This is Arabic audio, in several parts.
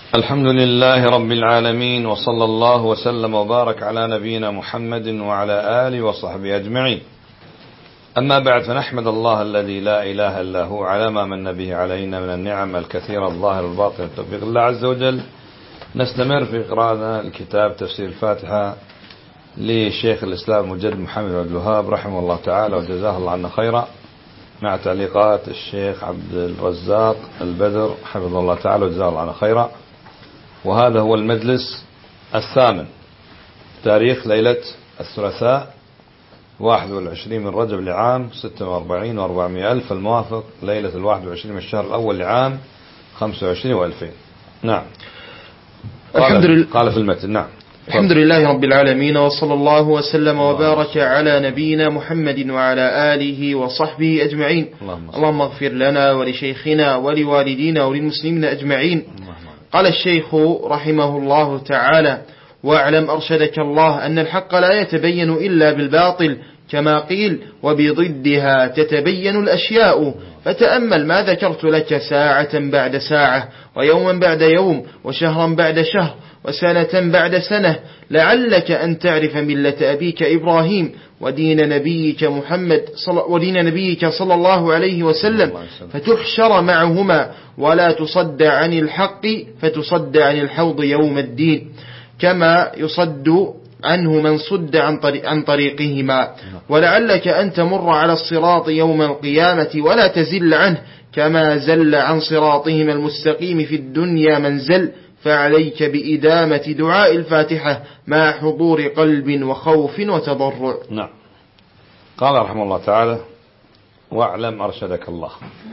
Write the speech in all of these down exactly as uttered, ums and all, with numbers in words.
الحمد لله رب العالمين، وصلى الله وسلم وبارك على نبينا محمد وعلى آله وصحبه أجمعين. أما بعد، فنحمد الله الذي لا إله إلا هو على ما من به علينا من النعم الكثيرة الظاهرة الباطنة بتوفيق الله عز وجل. نستمر في قراءة الكتاب تفسير الفاتحة لشيخ الإسلام مجدد محمد بن عبد الوهاب رحمه الله تعالى وجزاه الله عنا خيرا، مع تعليقات الشيخ عبد الرزاق البدر حفظه الله تعالى وجزاه الله عنا خيرا. وهذا هو المجلس الثامن، تاريخ ليلة الثلاثاء واحد والعشرين من رجب لعام ستة وأربعين وأربعمائة ألف، الموافق ليلة الواحد والعشرين من الشهر الأول لعام خمسة وعشرين وألفين. نعم. الحمد لله. قال في المتن. نعم. الحمد لله رب العالمين، وصلى الله وسلم وبارك على نبينا محمد وعلى آله وصحبه أجمعين. اللهم, اللهم اغفر لنا ولشيخنا ولوالدينا وللمسلمين أجمعين. قال الشيخ رحمه الله تعالى: واعلم أرشدك الله أن الحق لا يتبين إلا بالباطل، كما قيل: وبضدها تتبين الأشياء. فتأمل ما ذكرت لك ساعة بعد ساعة، ويوما بعد يوم، وشهرا بعد شهر، وسنة بعد سنة، لعلك أن تعرف ملة أبيك إبراهيم ودين نبيك محمد صل... ودين نبيك صلى الله عليه وسلم، فتحشر معهما ولا تصد عن الحق فتصد عن الحوض يوم الدين، كما يصد عنه من صد عن, طريق عن طريقهما. ولعلك أن تمر على الصراط يوم القيامة ولا تزل عنه، كما زل عن صراطهما المستقيم في الدنيا من زل. فعليك بإدامة دعاء الفاتحة مع حضور قلب وخوف وتضرع. نعم. قال رحمه الله تعالى: واعلم أرشدك الله.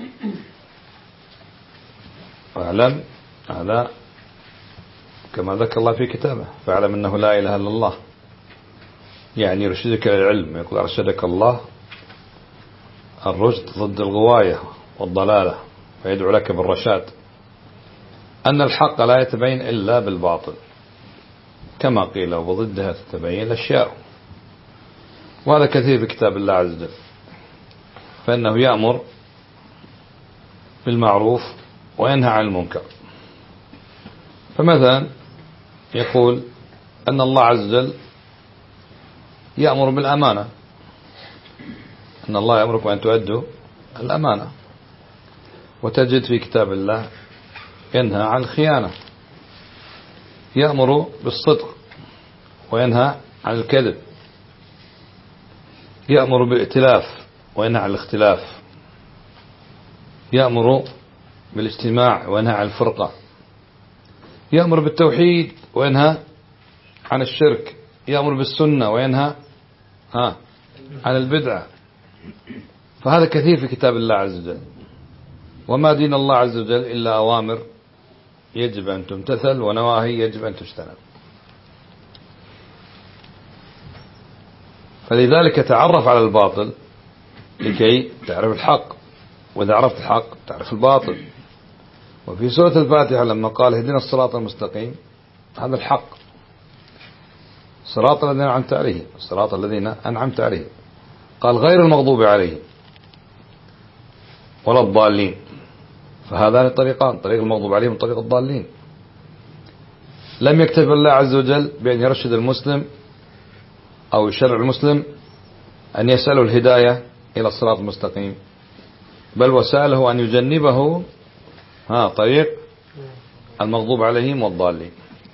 واعلم، هذا كما ذكر الله في كتابه: فاعلم أنه لا إله إلا الله، يعني يرشدك للعلم. يقول أرشدك الله، الرشد ضد الغواية والضلالة، فيدعو لك بالرشاد. أن الحق لا يتبين إلا بالباطل، كما قيل: وضدها تتبين الأشياء. وهذا كثير في كتاب الله عز وجل، فإنه يأمر بالمعروف وينهى عن المنكر. فمثلا يقول أن الله عز وجل يأمر بالأمانة، أن الله يأمركم أن تؤدوا الأمانة. وتجد في كتاب الله ينهى عن الخيانة، يأمر بالصدق وينهى عن الكذب، يأمر بالائتلاف وينهى عن الاختلاف، يأمر بالاجتماع وينهى عن الفرقة، يأمر بالتوحيد وينهى عن الشرك، يأمر بالسنة وينهى ها عن البدعة. فهذا كثير في كتاب الله عز وجل. وما دين الله عز وجل إلا أوامر يجب أن تمتثل ونواهي يجب أن تجتنب. فلذلك تعرف على الباطل لكي تعرف الحق، وإذا عرفت الحق تعرف الباطل. وفي سورة الفاتحة لما قال: اهدنا الصراط المستقيم، هذا الحق، صراط الذين أنعمت عليهم، الصراط الذين أنعمت عليهم. قال: غير المغضوب عليهم ولا الضالين. فهذان الطريقان، طريق المغضوب عليهم وطريق الضالين. لم يكتف الله عز وجل بأن يرشد المسلم أو يشرع المسلم أن يسأله الهداية إلى الصراط المستقيم، بل وسأله أن يجنبه ها طريق المغضوب عليهم والضالين.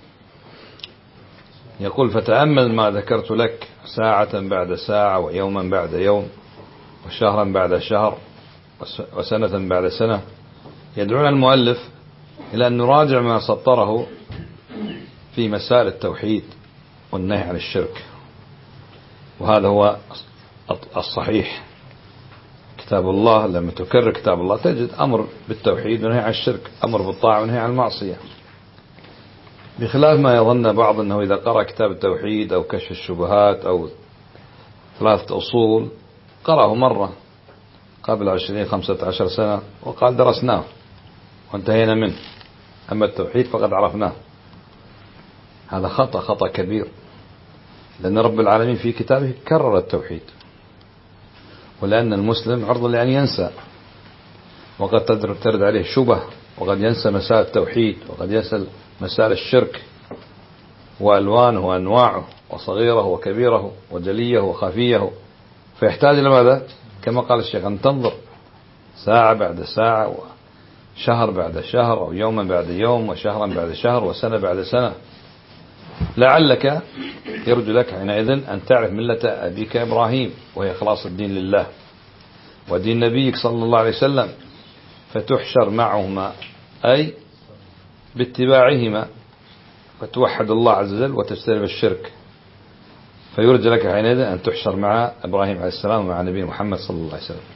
يقول: فتأمل ما ذكرت لك ساعة بعد ساعة، ويوما بعد يوم، وشهرا بعد شهر، وسنة بعد سنة. يدعونا المؤلف إلى أن نراجع ما سطره في مسائل التوحيد والنهي عن الشرك، وهذا هو الصحيح. كتاب الله لما تكرر كتاب الله تجد أمر بالتوحيد ونهي عن الشرك، أمر بالطاعة ونهي عن المعصية، بخلاف ما يظن بعض أنه إذا قرأ كتاب التوحيد أو كشف الشبهات أو ثلاثة أصول قرأه مرة قبل عشرين خمسة عشر سنة وقال درسناه وانتهينا منه، أما التوحيد فقد عرفناه. هذا خطأ خطأ كبير، لأن رب العالمين في كتابه كرر التوحيد، ولأن المسلم عرض لأن ينسى، وقد ترد عليه شبه، وقد ينسى مسائل التوحيد، وقد ينسى مسائل الشرك وألوانه وأنواعه وصغيره وكبيره وجليه وخفيه، فيحتاج إلى ماذا؟ كما قال الشيخ أن تنظر ساعة بعد ساعة وشهر بعد شهر أو يوما بعد يوم وشهرا بعد شهر وسنة بعد سنة، لعلك يرجو لك حينئذ أن تعرف ملة أبيك إبراهيم وهي إخلاص الدين لله ودين نبيك صلى الله عليه وسلم، فتحشر معهما أي باتباعهما، فتوحد الله عز وجل وتجتنب الشرك، فيرجى لك حينئذ أن تحشر مع إبراهيم عليه السلام ومع نبي محمد صلى الله عليه وسلم.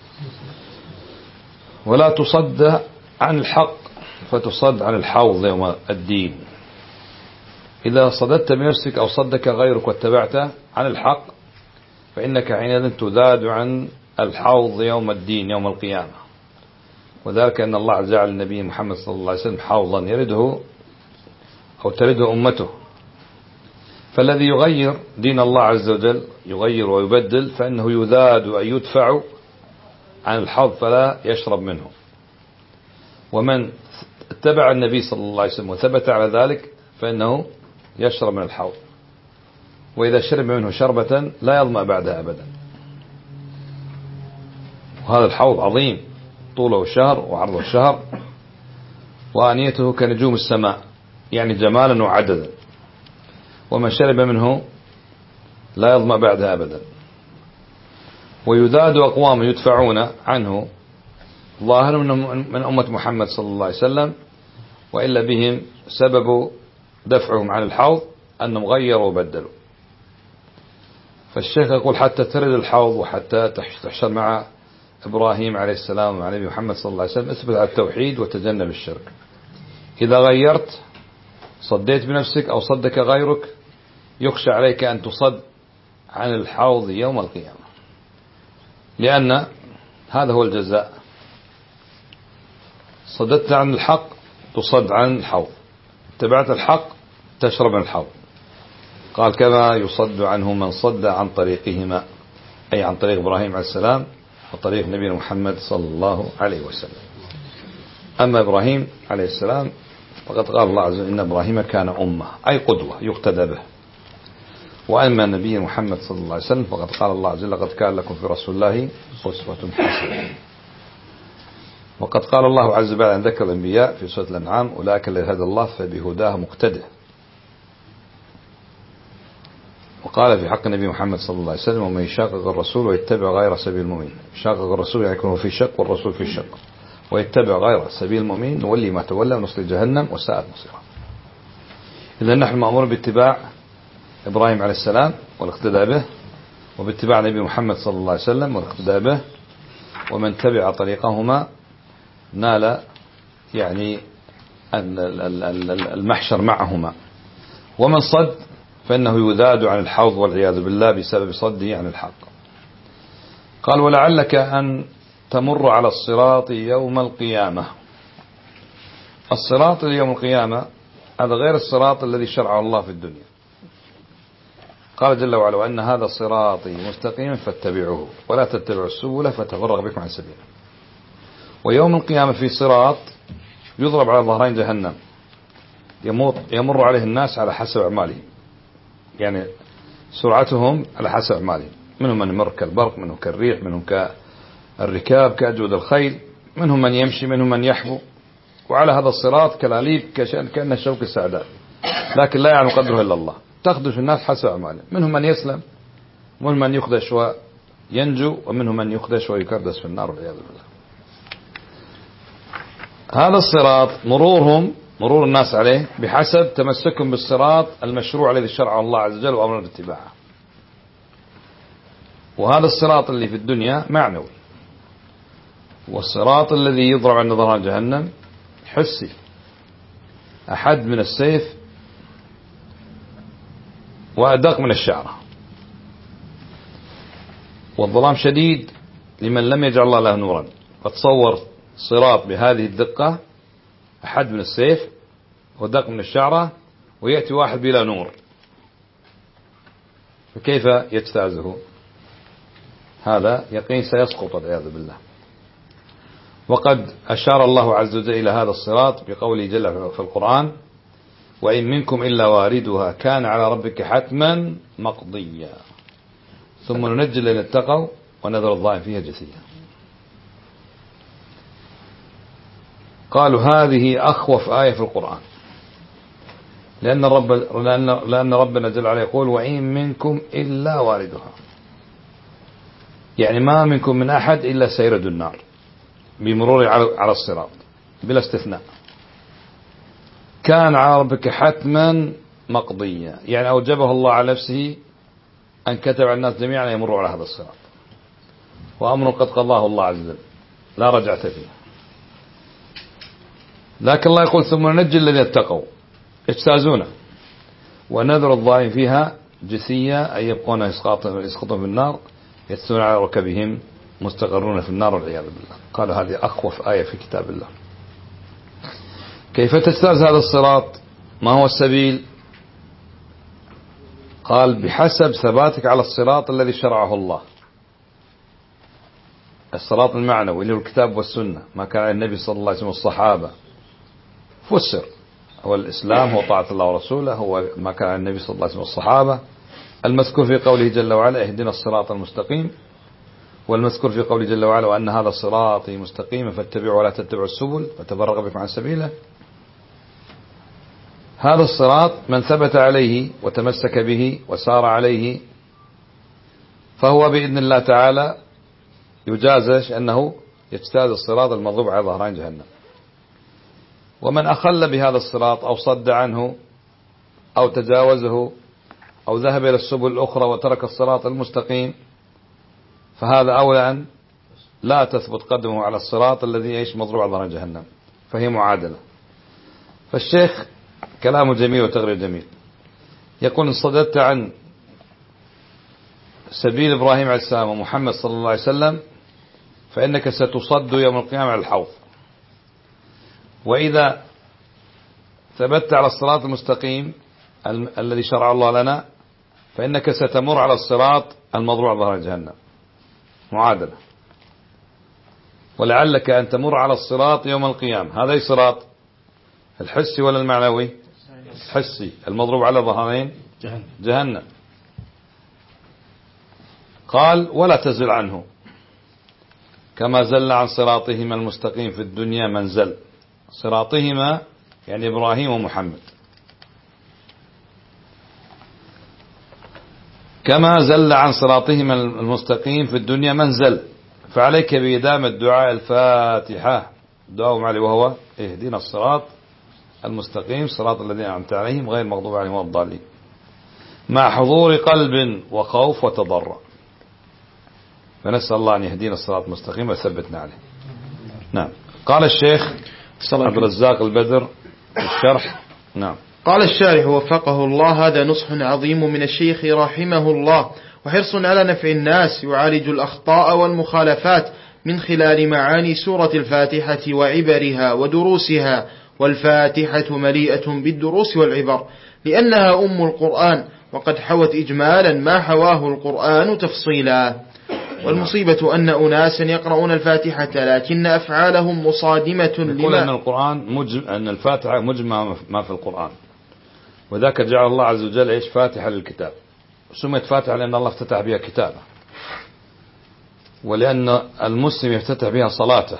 ولا تصد عن الحق فتصد عن الحوض يوم الدين. إذا صددت بنفسك أو صدك غيرك واتبعت عن الحق فإنك حينئذ تذاد عن الحوض يوم الدين يوم القيامة، وذلك أن الله جعل النبي محمد صلى الله عليه وسلم حوضا يرده أو ترده أمته، فالذي يغير دين الله عز وجل يغير ويبدل فإنه يذاد أن يدفع عن الحوض فلا يشرب منه. ومن اتبع النبي صلى الله عليه وسلم وثبت على ذلك فإنه يشرب من الحوض، وإذا شرب منه شربة لا يظمأ بعدها أبدا. وهذا الحوض عظيم، طوله شهر وعرضه شهر، وآنيته كنجوم السماء، يعني جمالا وعددا، ومن شرب منه لا يظمأ بعدها أبدا. ويذاد أقوام يدفعون عنه ظاهر من أمة محمد صلى الله عليه وسلم، وإلا بهم سبب دفعهم عن الحوض أنهم غيروا وبدلوا. فالشيخ يقول حتى ترد الحوض وحتى تحشر مع إبراهيم عليه السلام ومع نبي محمد صلى الله عليه وسلم اثبت على التوحيد وتجنب الشرك. إذا غيرت صديت بنفسك أو صدك غيرك يخشى عليك أن تصد عن الحوض يوم القيامة، لأن هذا هو الجزاء. صددت عن الحق تصد عن الحوض، اتبعت الحق تشرب من الحوض. قال كما يصد عنه من صد عن طريقهما، أي عن طريق إبراهيم عليه السلام وطريق نبينا محمد صلى الله عليه وسلم. أما إبراهيم عليه السلام فقد قال الله عز وجل إن إبراهيم كان أمة أي قدوة يقتدى به. وأما نبي محمد صلى الله عليه وسلم فقد قال الله عز وجل لقد كان لكم في رسول الله أسوة حسنة. وقد قال الله عز وجل عن ذكر الأنبياء في سورة الأنعام أولئك الذين هدى الله فبهداه مقتدى. وقال في حق النبي محمد صلى الله عليه وسلم ومن يشاقق الرسول ويتبع غير سبيل المؤمنين، يشاقق الرسول يعني يكون في شق والرسول في شق، ويتبع غير سبيل المؤمنين نولي ما تولى ونصلي جهنم وساءت مصيرا. إذا نحن مأمور باتباع إبراهيم عليه السلام والاقتداء به، وباتباع نبي محمد صلى الله عليه وسلم والاقتداء به، ومن تبع طريقهما نال يعني المحشر معهما. ومن صد فإنه يذاد عن الحوض والعياذ بالله بسبب صده عن الحق. قال ولعلك أن تمر على الصراط يوم القيامة. الصراط يوم القيامة هذا غير الصراط الذي شرعه الله في الدنيا. قال جل وعلا وأن هذا صراطي مستقيما فاتبعوه ولا تتبعوا السبل فتفرق بكم عن سبيله. ويوم القيامة في صراط يضرب على ظهرين جهنم يمر عليه الناس على حسب أعمالهم، يعني سرعتهم على حسب أعمالهم، منهم من يمر كالبرق، منهم كالريح، منهم كالركاب كأجود الخيل، منهم من يمشي، منهم من يحبو. وعلى هذا الصراط كلاليب كأن الشوك السعداء، لكن لا يعلم قدره إلا الله. تخدش الناس حسب أعمالهم، منهم من يسلم ومنهم من يخدش وينجو، ومنهم من يخدش ويكردس في النار والعياذ بالله. هذا الصراط مرورهم مرور الناس عليه بحسب تمسكهم بالصراط المشروع الذي شرعه الله عز وجل وأمر باتباعه. وهذا الصراط اللي في الدنيا معنوي، والصراط الذي يضرب عند ظهر جهنم حسي، أحد من السيف وأدق من الشعرة، والظلام شديد لمن لم يجعل الله له نورا. فتصور صراط بهذه الدقة أحد من السيف ودق من الشعرة، ويأتي واحد بلا نور، فكيف يجتازه؟ هذا يقين سيسقط والعياذ بالله. وقد أشار الله عز وجل إلى هذا الصراط بقوله جل في القرآن وإن منكم إلا واردها كان على ربك حتما مقضيا ثم ننجي الذين اتقوا ونذر الظالمين فيها جثيا. قالوا هذه أخوف آية في القرآن، لأن الرب لأن لأن ربنا جل وعلا يقول وإن منكم إلا واردها، يعني ما منكم من أحد إلا سيرد النار بمرور على الصراط بلا استثناء. كان على ربك حتما مقضيا، يعني أوجبه الله على نفسه أن كتب على الناس جميعا يمروا على هذا الصراط، وأمر قد قضاه الله عز وجل لا رجعة فيه. لكن الله يقول ثم ننجي الذين اتقوا اجتازونه ونذر الظالمين فيها جثيا، أي يبقون يسقطون في النار يتسون على ركبهم مستقرون في النار والعياذ بالله. قال هذه أخوف آية في كتاب الله. كيف تجتاز هذا الصراط؟ ما هو السبيل؟ قال بحسب ثباتك على الصراط الذي شرعه الله، الصراط المعنوي اللي هو الكتاب والسنة، ما كان على النبي صلى الله عليه وسلم والصحابة. فسر هو الإسلام، هو طاعة الله ورسوله، هو ما كان على النبي صلى الله عليه وسلم والصحابة، المذكور في قوله جل وعلا اهدنا الصراط المستقيم، والمذكور في قوله جل وعلا وأن هذا صراطي مستقيما فاتبعوا ولا تتبعوا السبل فتفرق بكم عن سبيله. هذا الصراط من ثبت عليه وتمسك به وسار عليه فهو بإذن الله تعالى يجازش أنه يجتاز الصراط المضروب على ظهران جهنم. ومن أخل بهذا الصراط أو صد عنه أو تجاوزه أو ذهب إلى السبل الأخرى وترك الصراط المستقيم فهذا أولى أن لا تثبت قدمه على الصراط الذي يعيش مضروب على ظهران جهنم، فهي معادلة. فالشيخ كلامه جميل وتغرير جميل، يقول إن صددت عن سبيل إبراهيم عليه السلام ومحمد صلى الله عليه وسلم فإنك ستصد يوم القيامة على الحوض، وإذا ثبت على الصراط المستقيم الذي شرع الله لنا فإنك ستمر على الصراط المضروع على ظهر جهنم. معادلة. ولعلك أن تمر على الصراط يوم القيامة. هذا الصراط الحسي ولا المعنوي؟ الحسي المضروب على ظهرين جهنم. جهنم. قال ولا تزل عنه كما زل عن صراطهما المستقيم في الدنيا من زل. صراطهما يعني إبراهيم ومحمد. كما زل عن صراطهما المستقيم في الدنيا من زل. فعليك بإدامة الدعاء الفاتحة دعاء عليه وهو اهدنا الصراط المستقيم صراط الذين أنعمت عليهم غير المغضوب عليهم ولا الضالين، مع حضور قلب وخوف وتضرع. فنسأل الله أن يهدينا الصراط المستقيم ويثبتنا عليه. نعم. قال الشيخ عبد الرزاق البدر في الشرح. نعم. قال الشارح وفقه الله هذا نصح عظيم من الشيخ رحمه الله وحرص على نفع الناس يعالج الأخطاء والمخالفات من خلال معاني سورة الفاتحة وعبرها ودروسها. والفاتحة مليئة بالدروس والعبر لأنها أم القرآن وقد حوت إجمالا ما حواه القرآن تفصيلا. والمصيبة أن أناسا يقرؤون الفاتحة لكن أفعالهم مصادمة لما يقول أن القرآن مجم... أن الفاتحة مجمع ما في القرآن، وذاك جعل الله عز وجل إيش فاتحة للكتاب. سميت فاتحة لأن الله افتتح بها كتابه، ولأن المسلم يفتتح بها صلاته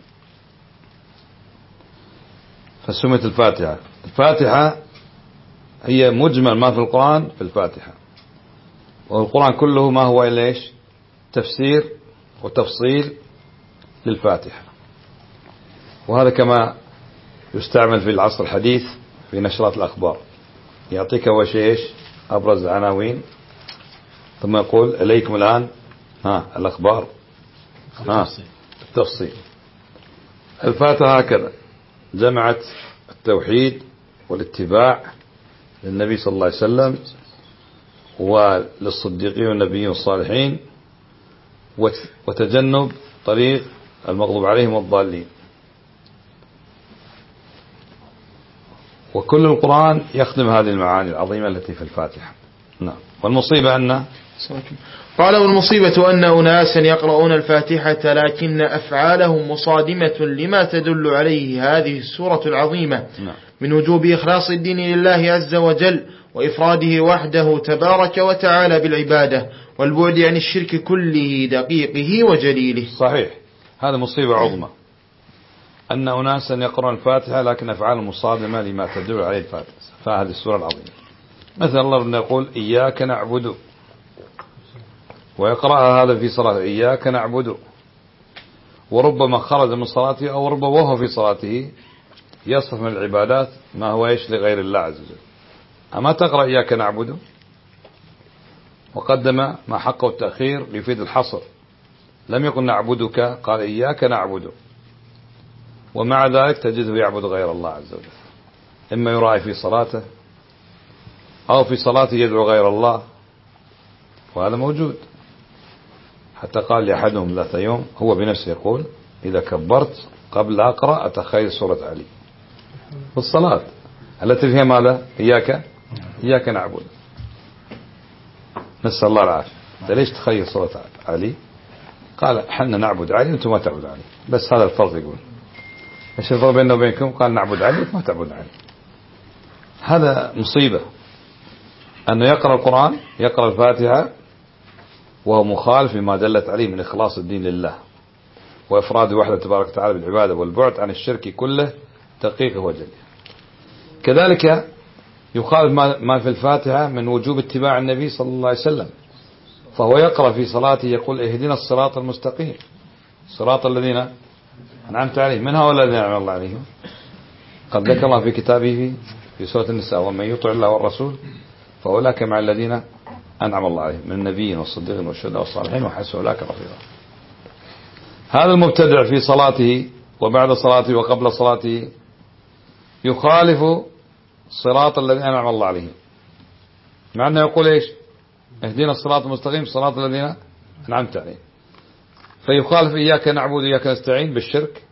فسميت الفاتحة. الفاتحة هي مجمل ما في القرآن في الفاتحة، والقرآن كله ما هو إلا إيش تفسير وتفصيل للفاتحة. وهذا كما يستعمل في العصر الحديث في نشرات الأخبار، يعطيك أول شيء إيش أبرز العناوين ثم يقول إليكم الآن ها الأخبار ها التفصيل. الفاتحة هكذا جمعت التوحيد والاتباع للنبي صلى الله عليه وسلم وللصديقين والنبيين والصالحين وتجنب طريق المغضوب عليهم والضالين. وكل القرآن يخدم هذه المعاني العظيمة التي في الفاتحة. نعم. والمصيبة أن قال والمصيبة أن أناسا يقرؤون الفاتحة لكن أفعالهم مصادمة لما تدل عليه هذه السورة العظيمة من وجوب إخلاص الدين لله عز وجل وإفراده وحده تبارك وتعالى بالعبادة والبعد عن الشرك كله دقيقه وجليله. صحيح، هذا مصيبة عظمى أن أناسا يقرؤون الفاتحة لكن أفعالهم مصادمة لما تدل عليه الفاتحة فهذه السورة العظيمة. مثلا الله يقول إياك نعبد ويقرأها هذا في صلاة إياك نعبد، وربما خرج من صلاته أو ربما وهو في صلاته يصف من العبادات ما هو إيش لغير الله عز وجل. أما تقرأ إياك نعبد وقدم ما حقه التأخير يفيد الحصر، لم يقل نعبدك، قال إياك نعبد، ومع ذلك تجده يعبد غير الله عز وجل، إما يراعي في صلاته أو في صلاته يدعو غير الله، وهذا موجود. حتى قال لأحدهم ذات يوم هو بنفسه يقول إذا كبرت قبل أقرأ أتخيل سورة علي في الصلاة التي فيها ماذا؟ إياك إياك نعبد. نسأل الله العافية. ليش تخيل سورة علي؟ قال حنا نعبد علي أنتم ما تعبد علي، بس هذا الفرق. يقول ايش الفرق بيننا وبينكم؟ قال نعبد علي ما تعبد علي. هذا مصيبة أنه يقرأ القرآن يقرأ الفاتحة وهو مخالف لما دلت عليه من إخلاص الدين لله وإفراد وحده تبارك وتعالى بالعبادة والبعد عن الشرك كله دقيقه وجليه. كذلك يخالف ما في الفاتحة من وجوب اتباع النبي صلى الله عليه وسلم، فهو يقرأ في صلاته يقول اهدنا الصراط المستقيم صراط الذين أنعمت عليهم من هؤلاء الذين أنعم الله عليهم. قد ذكر الله في كتابه في سورة النساء ومن يطع الله والرسول فأولئك مع الذين أنعم الله عليهم من النبيين والصديقين والشهداء والصالحين وحسن أولئك رفيقا. هذا المبتدع في صلاته وبعد صلاته وقبل صلاته يخالف صراط الذين أنعم الله عليهم، مع أنه يقول إيش اهدنا الصراط المستقيم صراط الذين أنعمت عليهم، فيخالف إياك نعبد إياك نستعين بالشرك،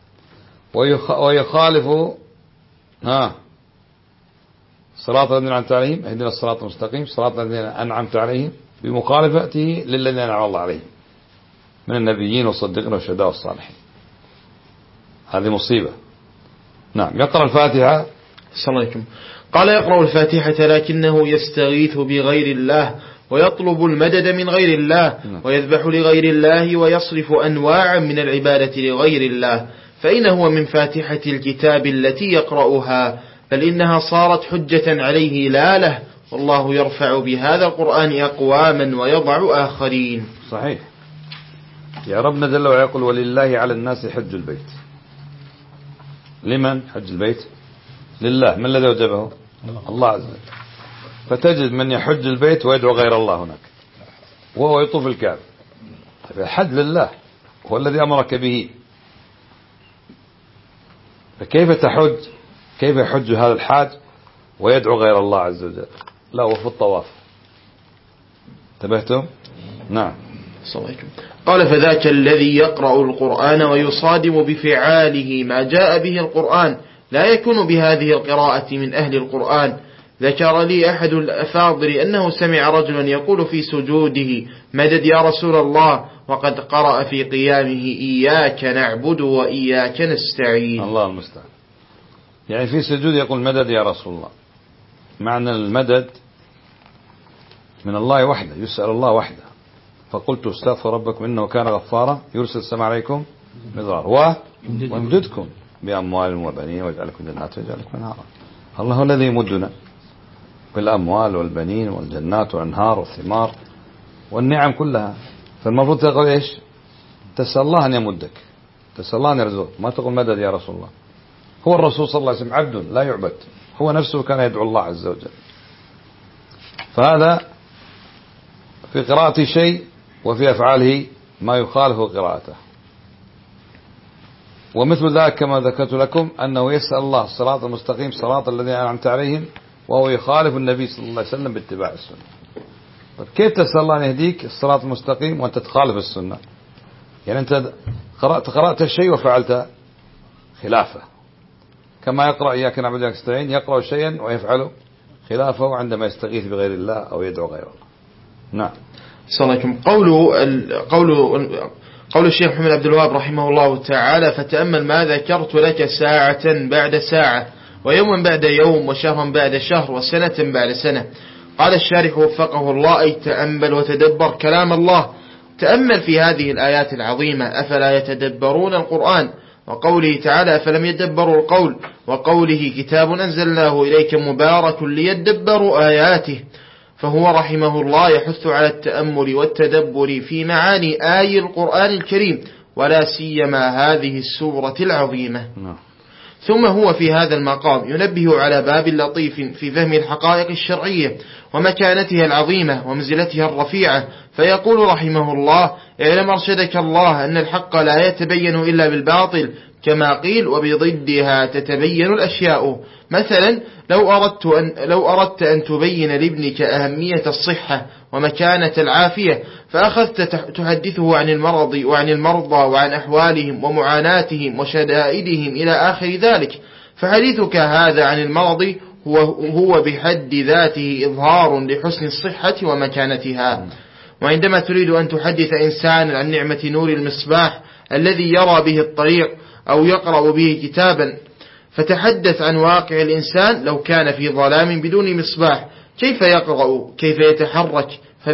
ويخالف ها صراط الذين أنعمت عليهم اهدنا الصراط المستقيم صراط الذين أنعمت عليهم بمخالفته للذين أنعم الله عليهم من النبيين والصديقين والشهداء والصالحين. هذه مصيبة. نعم. يقرأ الفاتحة. السلام عليكم. قال يقرأ الفاتحة لكنه يستغيث بغير الله ويطلب المدد من غير الله ويذبح لغير الله ويصرف أنواعا من العبادة لغير الله، فإن هو من فاتحة الكتاب التي يقرأها، بل إنها صارت حجة عليه لا له، والله يرفع بهذا القرآن أقواما ويضع آخرين. صحيح. يا ربنا جل وعلا يقول ولله على الناس حج البيت. لمن حج البيت؟ لله. من الذي وجبه؟ الله عز وجل. فتجد من يحج البيت ويدعو غير الله هناك وهو يطوف الكعبة. الحج لله هو الذي أمرك به، فكيف تحج؟ كيف يحج هذا الحاج ويدعو غير الله عز وجل؟ لا، وفي الطواف. انتبهتم؟ نعم. قال فذاك الذي يقرأ القرآن ويصادم بفعاله ما جاء به القرآن لا يكون بهذه القراءة من أهل القرآن. ذكر لي أحد الأفاضل أنه سمع رجلا يقول في سجوده مدد يا رسول الله، وقد قرأ في قيامه إياك نعبد وإياك نستعين. الله المستعان. يعني في سجود يقول مدد يا رسول الله، معنى المدد من الله وحده، يسأل الله وحده. فقلت استغفر ربكم إنه كان غفارا يرسل السماء عليكم مدرارا ويمددكم بأموال وبنين ويجعلكم جنات ويجعلكم أنهارا. الله هو الذي يمدنا بالأموال والبنين والجنات والأنهار والثمار والنعم كلها. فالمفروض تقول إيش؟ تسأل الله أن يمدك، تسأل الله أن يرزقك، ما تقول مدد يا رسول الله. هو الرسول صلى الله عليه وسلم عبد لا يعبد، هو نفسه كان يدعو الله عز وجل. فهذا في قراءة شيء وفي أفعاله ما يخالف قراءته. ومثل ذلك كما ذكرت لكم أنه يسأل الله الصراط المستقيم صراط الذين أنعمت عليهم وهو يخالف النبي صلى الله عليه وسلم باتباع السنة. كيف تسأل الله أن يهديك الصراط المستقيم وأنت تخالف السنة؟ يعني أنت قرأت قرأت الشيء وفعلت خلافه، كما يقرأ إياك نعبد وإياك نستعين يقرأ شيئا ويفعله خلافه عندما يستغيث بغير الله أو يدعو غير الله. نعم. صلى الله عليه وسلم. قول قول قول الشيخ محمد عبد الوهاب رحمه الله تعالى: فتأمل ما ذكرت لك ساعة بعد ساعة ويوما بعد يوم وشهرا بعد شهر وسنة بعد سنة. قال الشارح وفقه الله: أي تأمل وتدبر كلام الله. تأمل في هذه الآيات العظيمة: أفلا يتدبرون القرآن؟ وقوله تعالى: أفلم يدبروا القول؟ وقوله: كتاب أنزلناه إليك مبارك ليدبروا آياته. فهو رحمه الله يحث على التأمل والتدبر في معاني آي القرآن الكريم، ولا سيما هذه السورة العظيمة. ثم هو في هذا المقام ينبه على باب لطيف في فهم الحقائق الشرعية ومكانتها العظيمة ومنزلتها الرفيعة، فيقول رحمه الله: اعلم أرشدك الله أن الحق لا يتبين إلا بالباطل، كما قيل: وبضدها تتبين الأشياء. مثلا لو أردت أن, لو أردت أن تبين لابنك أهمية الصحة ومكانة العافية، فأخذت تحدثه عن المرض وعن المرضى وعن أحوالهم ومعاناتهم وشدائدهم إلى آخر ذلك، فحديثك هذا عن المرض هو, هو بحد ذاته إظهار لحسن الصحة ومكانتها. وعندما تريد أن تحدث إنسانا عن نعمة نور المصباح الذي يرى به الطريق أو يقرأ به كتابا، فتحدث عن واقع الإنسان لو كان في ظلام بدون مصباح، كيف يقرأ، كيف يتحرك،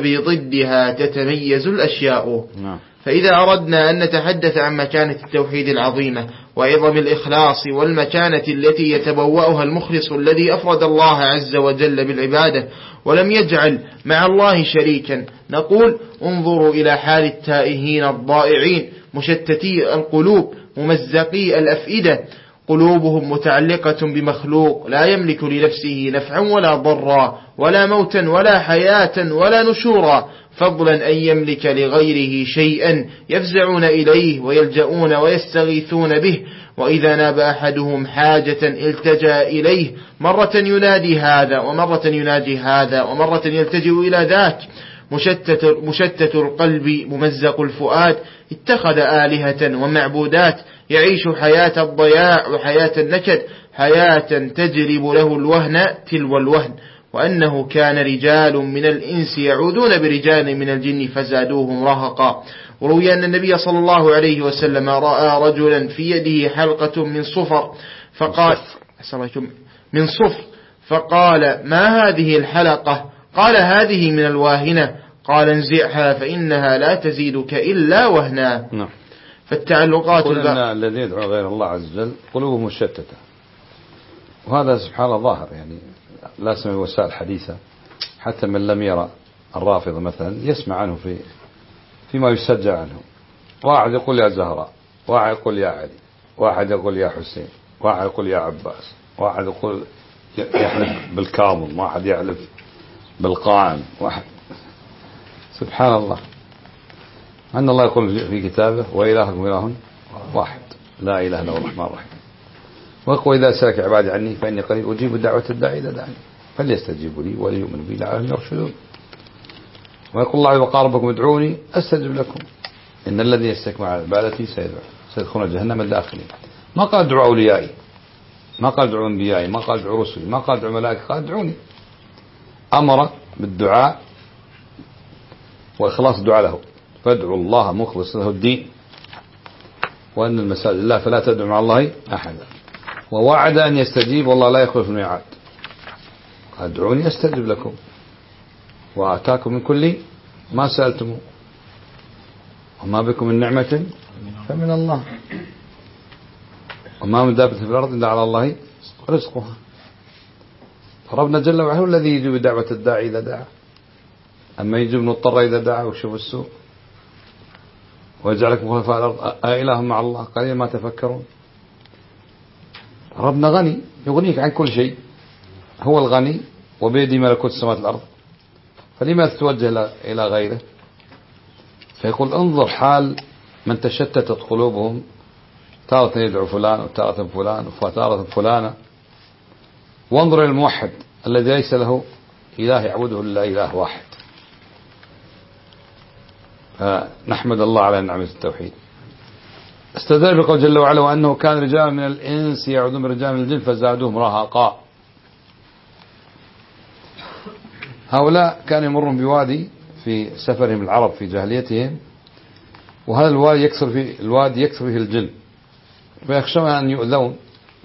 فبضدها تتميز الأشياء. فإذا أردنا أن نتحدث عن مكانة التوحيد العظيمة وعظم الإخلاص والمكانة التي يتبوأها المخلص الذي أفرد الله عز وجل بالعبادة ولم يجعل مع الله شريكا، نقول: انظروا إلى حال التائهين الضائعين مشتتي القلوب ممزقي الأفئدة، قلوبهم متعلقة بمخلوق لا يملك لنفسه نفعا ولا ضرا ولا موتا ولا حياة ولا نشورا، فضلا أن يملك لغيره شيئا يفزعون إليه ويلجؤون ويستغيثون به، وإذا ناب أحدهم حاجة التجأ إليه، مرة ينادي هذا ومرة يناجي هذا ومرة يلتجئ إلى ذاك، مشتت, مشتت القلب ممزق الفؤاد، اتخذ آلهة ومعبودات، يعيش حياة الضياع وحياة النكد، حياة تجلب له الوهن تلو الوهن. وأنه كان رجال من الإنس يعودون برجال من الجن فزادوهم رهقا. وروي أن النبي صلى الله عليه وسلم رأى رجلا في يده حلقة من صفر فقال من صفر فقال: ما هذه الحلقة؟ قال: هذه من الواهنة. قال: انزعها فإنها لا تزيدك إلا وهنا. نعم. فالتعلقات قلنا الذي يدعو غير الله عز وجل قلوبه مشتتة، وهذا سبحان الله ظاهر، يعني لا سمع وسائل حديثة، حتى من لم يرى الرافضة مثلا يسمع عنه في فيما يسجل عنه. واحد يقول يا زهراء، واحد يقول يا علي، واحد يقول يا حسين، واحد يقول يا عباس، واحد يقول يحلف بالكاظم، واحد يحلف بالقائم، واحد سبحان الله. أن الله يقول في كتابه: وإلهكم إله واحد لا إله إلا هو الرحمن الرحيم. ويقول: إذا سألك عبادي عني فإني قريب أجيب دعوة الداعي إذا دعاني فليستجيبوا لي وليؤمنوا بي لعلهم يرشدون. ويقول الله: وقال ربكم ادعوني أستجب لكم إن الذي يستكبر عن عبادتي سيدخلون جهنم داخلين. ما قال ادعوا أوليائي، ما قال ادعوا أنبيائي، ما قال ادعوا رسلي، ما قال ادعوا ملائكة، قال ادعوني. أمر بالدعاء وإخلاص الدعاء له، فادعوا الله مخلص له الدين، وأن المساجد الله فلا تدعوا مع الله أحدا، ووعد أن يستجيب والله لا يخلف الميعاد. ادعوني أستجب لكم وآتاكم من كل ما سألتموه وما بكم من نعمة فمن الله وما من دابة في الأرض إلا على الله رزقها. فربنا جل وعلا الذي يجيب دعوة الداعي إذا دعا، أما يجيب مضطر إذا دعا وشوف السوء ويجعلكم خلفاء الأرض أإله مع الله قليلا ما تفكرون. ربنا غني يغنيك عن كل شيء، هو الغني وبيده ملكوت السماوات والأرض، فلما تتوجه إلى غيره؟ فيقول: انظر حال من تشتتت قلوبهم، تارة يدعو فلان وتارة فلان وتارة فلانة، وانظر إلى الموحد الذي ليس له إله يعبده إلا إله واحد. فنحمد الله على نعمة التوحيد. استدل بقول جل وعلا: وأنه كان رجال من الإنس يعودون برجال من الجن فزادوهم رهقا. هؤلاء كان يمرون بوادي في سفرهم العرب في جاهليتهم، وهذا الوادي يكثر فيه الوادي يكثر فيه الجن، فيخشون أن يؤذون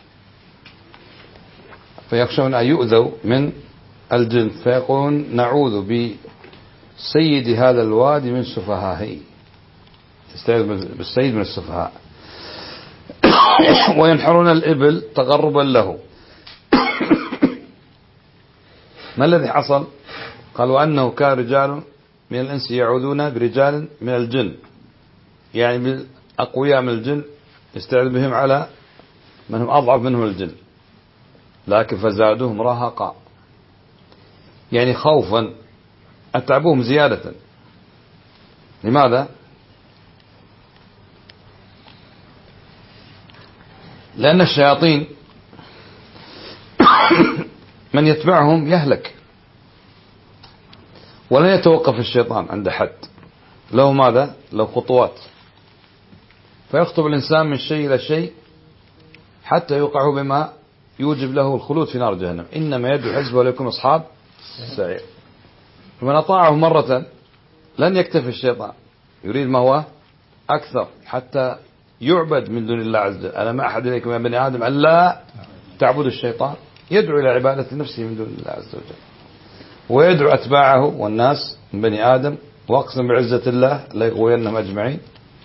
فيخشون أن يؤذوا من الجن، فيقولون نعوذ بسيد هذا الوادي من سفهائه، يستعيذ بالسيد من السفهاء. وينحرون الإبل تقربا له. ما الذي حصل؟ قالوا أنه كان رجال من الإنس يعوذون برجال من الجن، يعني أقوياء من الجن يستعيذ بهم على من هم أضعف منهم الجن، لكن فزادوهم رهقا، يعني خوفا، أتعبوهم زيادة. لماذا؟ لأن الشياطين من يتبعهم يهلك، ولن يتوقف الشيطان عند حد، له ماذا؟ له خطوات، فيخطب الإنسان من شيء إلى شيء حتى يوقعه بما يوجب له الخلود في نار جهنم. إنما يدعو حزبه ليكون أصحاب السعير. فمن أطاعه مرة لن يكتفي الشيطان، يريد ما هو أكثر حتى يعبد من دون الله عز وجل. أنا ما أحد إليكم يا بني آدم أن لا تعبدوا الشيطان، يدعو إلى عبادة نفسه من دون الله عز وجل، ويدعو أتباعه والناس من بني آدم، واقسم بعزة الله ليغوينهم أجمعين،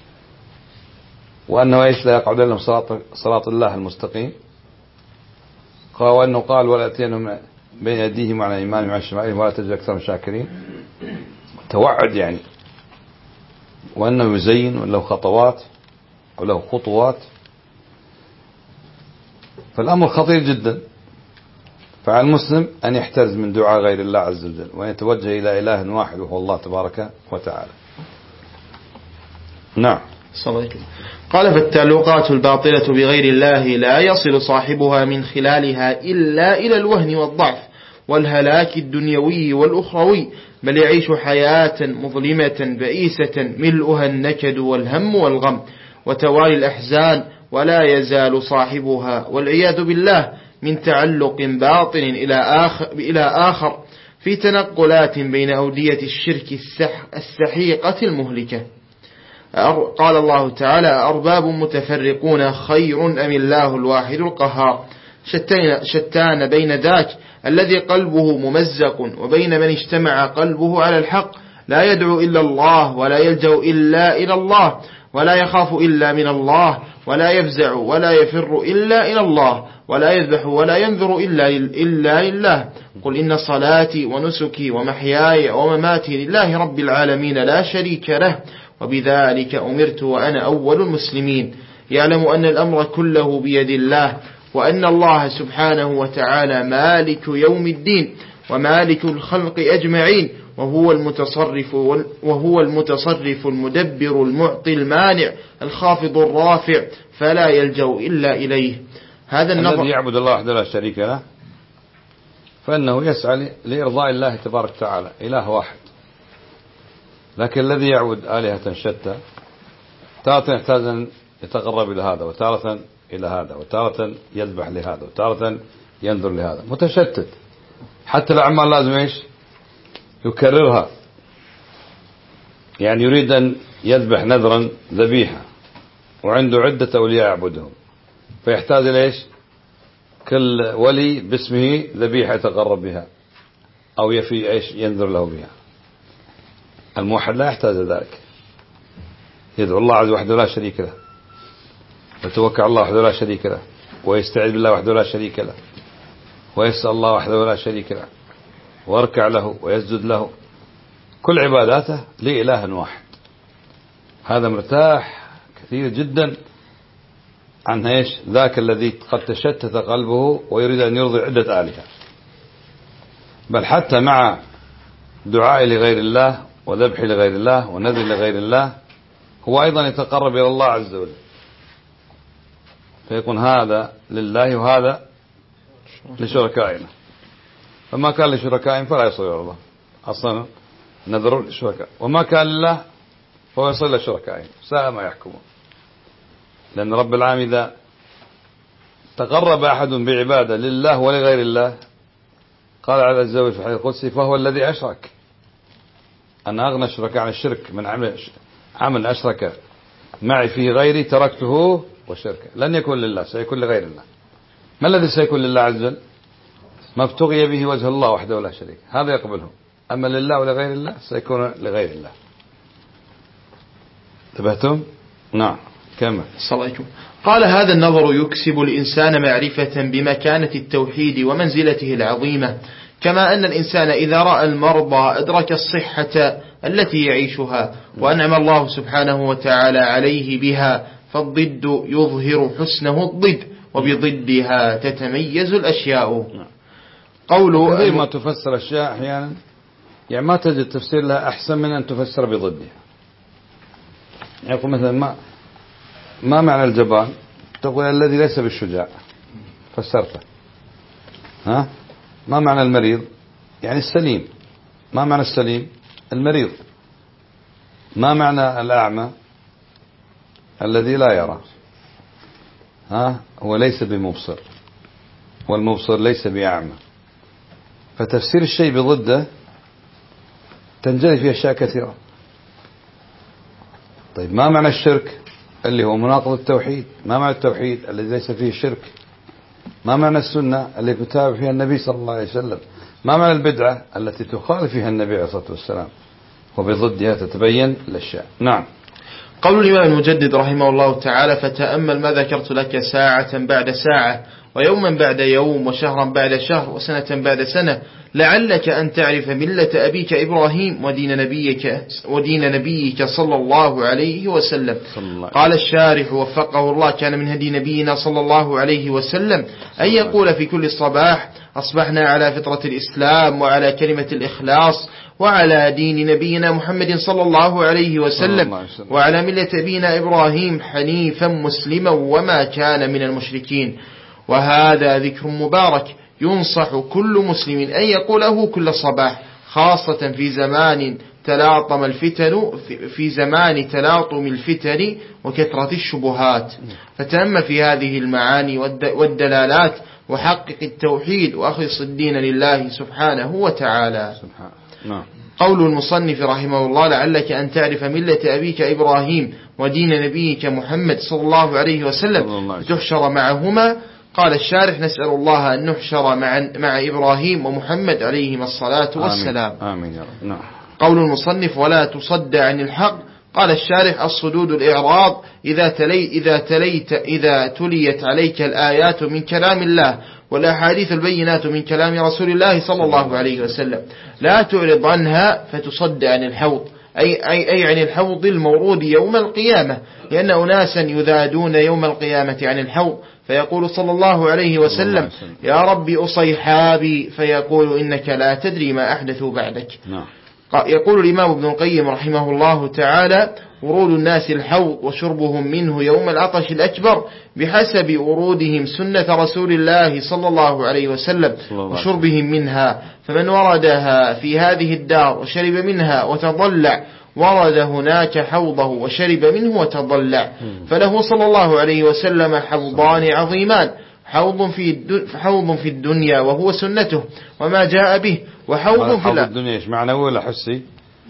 وأنه إيش لا يقعد لهم صراط, صراط الله المستقيم. قال وأنه قال ولا أتينهم بين يديهم وعلى إيمانهم وعلى شمائلهم ولا تجد أكثرهم شاكرين، توعد يعني. وأنه يزين وله خطوات وله خطوات، فالأمر خطير جدا. فعلى المسلم أن يحترز من دعاء غير الله عز وجل، وأن يتوجه إلى إله واحد وهو الله تبارك وتعالى. نعم. قال فالتعلقات الباطلة بغير الله لا يصل صاحبها من خلالها إلا إلى الوهن والضعف والهلاك الدنيوي والأخروي، بل يعيش حياة مظلمة بئيسة ملؤها النكد والهم والغم وتوالي الأحزان، ولا يزال صاحبها والعياذ بالله من تعلق باطن إلى آخر, إلى آخر في تنقلات بين أودية الشرك السح السحيقة المهلكة. قال الله تعالى أرباب متفرقون خير أم الله الواحد القهار، شتان, شتان بين ذاك الذي قلبه ممزق وبين من اجتمع قلبه على الحق، لا يدعو إلا الله ولا يلجأ إلا إلى الله ولا يخاف إلا من الله ولا يفزع ولا يفر إلا إلى الله ولا يذبح ولا ينذر إلا, إلا لله. قل إن صلاتي ونسكي ومحياي ومماتي لله رب العالمين لا شريك له وبذلك أمرت وأنا أول المسلمين. يعلم أن الأمر كله بيد الله، وأن الله سبحانه وتعالى مالك يوم الدين ومالك الخلق أجمعين، وهو المتصرف وهو المتصرف المدبر المعطي المانع الخافض الرافع، فلا يلجأ إلا إليه. هذا النظر الذي يعبد الله وحده لا شريك له فإنه يسعى لإرضاء الله تبارك وتعالى، إله واحد. لكن الذي يعبد آلهة شتى تارة يحتاج أن يتقرب إلى هذا، وتارة إلى هذا، وتارة يذبح لهذا، وتارة ينظر لهذا، متشتت. حتى الأعمال لازم إيش يكررها، يعني يريد أن يذبح نذرا ذبيحة وعنده عدة أولياء يعبدهم، فيحتاج إلى إيش كل ولي باسمه ذبيحة يتقرب بها أو يفي إيش ينذر له بها. الموحد لا يحتاج ذلك، يدعو الله عز وحده لا شريك له، ويتوكل على الله وحده لا شريك له، ويستعيذ بالله وحده لا شريك له، ويسأل الله وحده لا شريك له، ويركع له ويسجد له. كل عباداته لإله واحد. هذا مرتاح كثير جدا عن ايش ذاك الذي قد تشتت قلبه ويريد أن يرضي عدة آلهة. بل حتى مع دعاء لغير الله وذبح لغير الله ونذر لغير الله هو أيضا يتقرب إلى الله عز وجل، فيكون هذا لله وهذا لشركائنا. فما كان لشركائهم فلا يصل إلى الله، أصلا نذر للشركاء، وما كان لله فهو يصل إلى شركائهم، ساء ما يحكمون. لأن رب العالمين إذا تقرب أحد بعبادة لله ولغير الله قال عز وجل في الحديث القدسي فهو الذي أشرك. أنا أغنى الشركاء عن الشرك من عمل عمل أشرك معي فيه غيري تركته وشركه. لن يكون لله، سيكون لغير الله. ما الذي سيكون لله عز وجل؟ ما ابتغي به وجه الله وحده لا شريك، هذا يقبله. أما لله ولغير الله سيكون لغير الله. انتبهتم؟ نعم كمل. صليتم. قال هذا النظر يكسب الإنسان معرفة بمكانة التوحيد ومنزلته العظيمة، كما أن الإنسان إذا رأى المرضى أدرك الصحة التي يعيشها وأنعم الله سبحانه وتعالى عليه بها، فالضد يظهر حسنه الضد وبضدها تتميز الأشياء. قوله زي ما تفسر أشياء أحيانا يعني ما تجد تفسير لها أحسن من أن تفسر بضدها. يقول مثلا ما ما معنى الجبان؟ تقول الذي ليس بالشجاع، فسرته. ها؟ ما معنى المريض؟ يعني السليم. ما معنى السليم؟ المريض. ما معنى الأعمى؟ الذي لا يرى. ها؟ هو ليس بمبصر، والمبصر ليس بأعمى. فتفسير الشيء بضده تنجلي في أشياء كثيرة. طيب ما معنى الشرك؟ اللي هو مناقض التوحيد. ما معنى التوحيد؟ الذي ليس فيه شرك. ما معنى السنة؟ اللي يتابع فيها النبي صلى الله عليه وسلم. ما معنى البدعة؟ التي تخالف فيها النبي عليه الصلاة والسلام. وبضدها تتبين الأشياء. نعم. قول الإمام المجدد رحمه الله تعالى: فتأمل ما ذكرت لك ساعة بعد ساعة ويوما بعد يوم وشهرا بعد شهر وسنة بعد سنة، لعلك أن تعرف ملة أبيك إبراهيم ودين نبيك, ودين نبيك صلى الله عليه وسلم. قال الشارح وفقه الله: كان من هدي نبينا صلى الله عليه وسلم أن يقول في كل صباح: أصبحنا على فطرة الإسلام وعلى كلمة الإخلاص وعلى دين نبينا محمد صلى الله عليه وسلم وعلى ملة أبينا إبراهيم حنيفا مسلما وما كان من المشركين. وهذا ذكر مبارك ينصح كل مسلم أن يقوله كل صباح، خاصة في زمان تلاطم الفتن في زمان تلاطم الفتن وكثرة الشبهات. فتأمل في هذه المعاني والدلالات وحقق التوحيد وأخلص الدين لله سبحانه وتعالى. نعم. قول المصنف رحمه الله: لعلك أن تعرف ملة أبيك إبراهيم ودين نبيك محمد صلى الله عليه وسلم تحشر معهما. قال الشارح: نسأل الله أن نحشر مع, مع إبراهيم ومحمد عليهما الصلاة والسلام. آمين. آمين يا رب. نعم. قول المصنف: ولا تصد عن الحق. قال الشارح: الصدود الإعراض إذا تلي إذا تليت إذا تليت عليك الآيات من كلام الله والأحاديث البينات من كلام رسول الله صلى الله عليه وسلم، لا تعرض عنها فتصد عن الحوض، أي, أي, أي عن الحوض المورود يوم القيامة، لأن أناسا يذادون يوم القيامة عن الحوض، فيقول صلى الله عليه وسلم: يا ربي أصيحابي، فيقول: إنك لا تدري ما أحدثوا بعدك. يقول الإمام ابن القيم رحمه الله تعالى: ورود الناس الحوض وشربهم منه يوم العطش الأكبر بحسب ورودهم سنة رسول الله صلى الله عليه وسلم وشربهم منها، فمن وردها في هذه الدار وشرب منها وتضلع ورد هناك حوضه وشرب منه وتضلع، فله صلى الله عليه وسلم حوضان عظيمان: حوض في حوض في الدنيا وهو سنته وما جاء به، وحوض في الدنيا إيش معنوي ولا حسي؟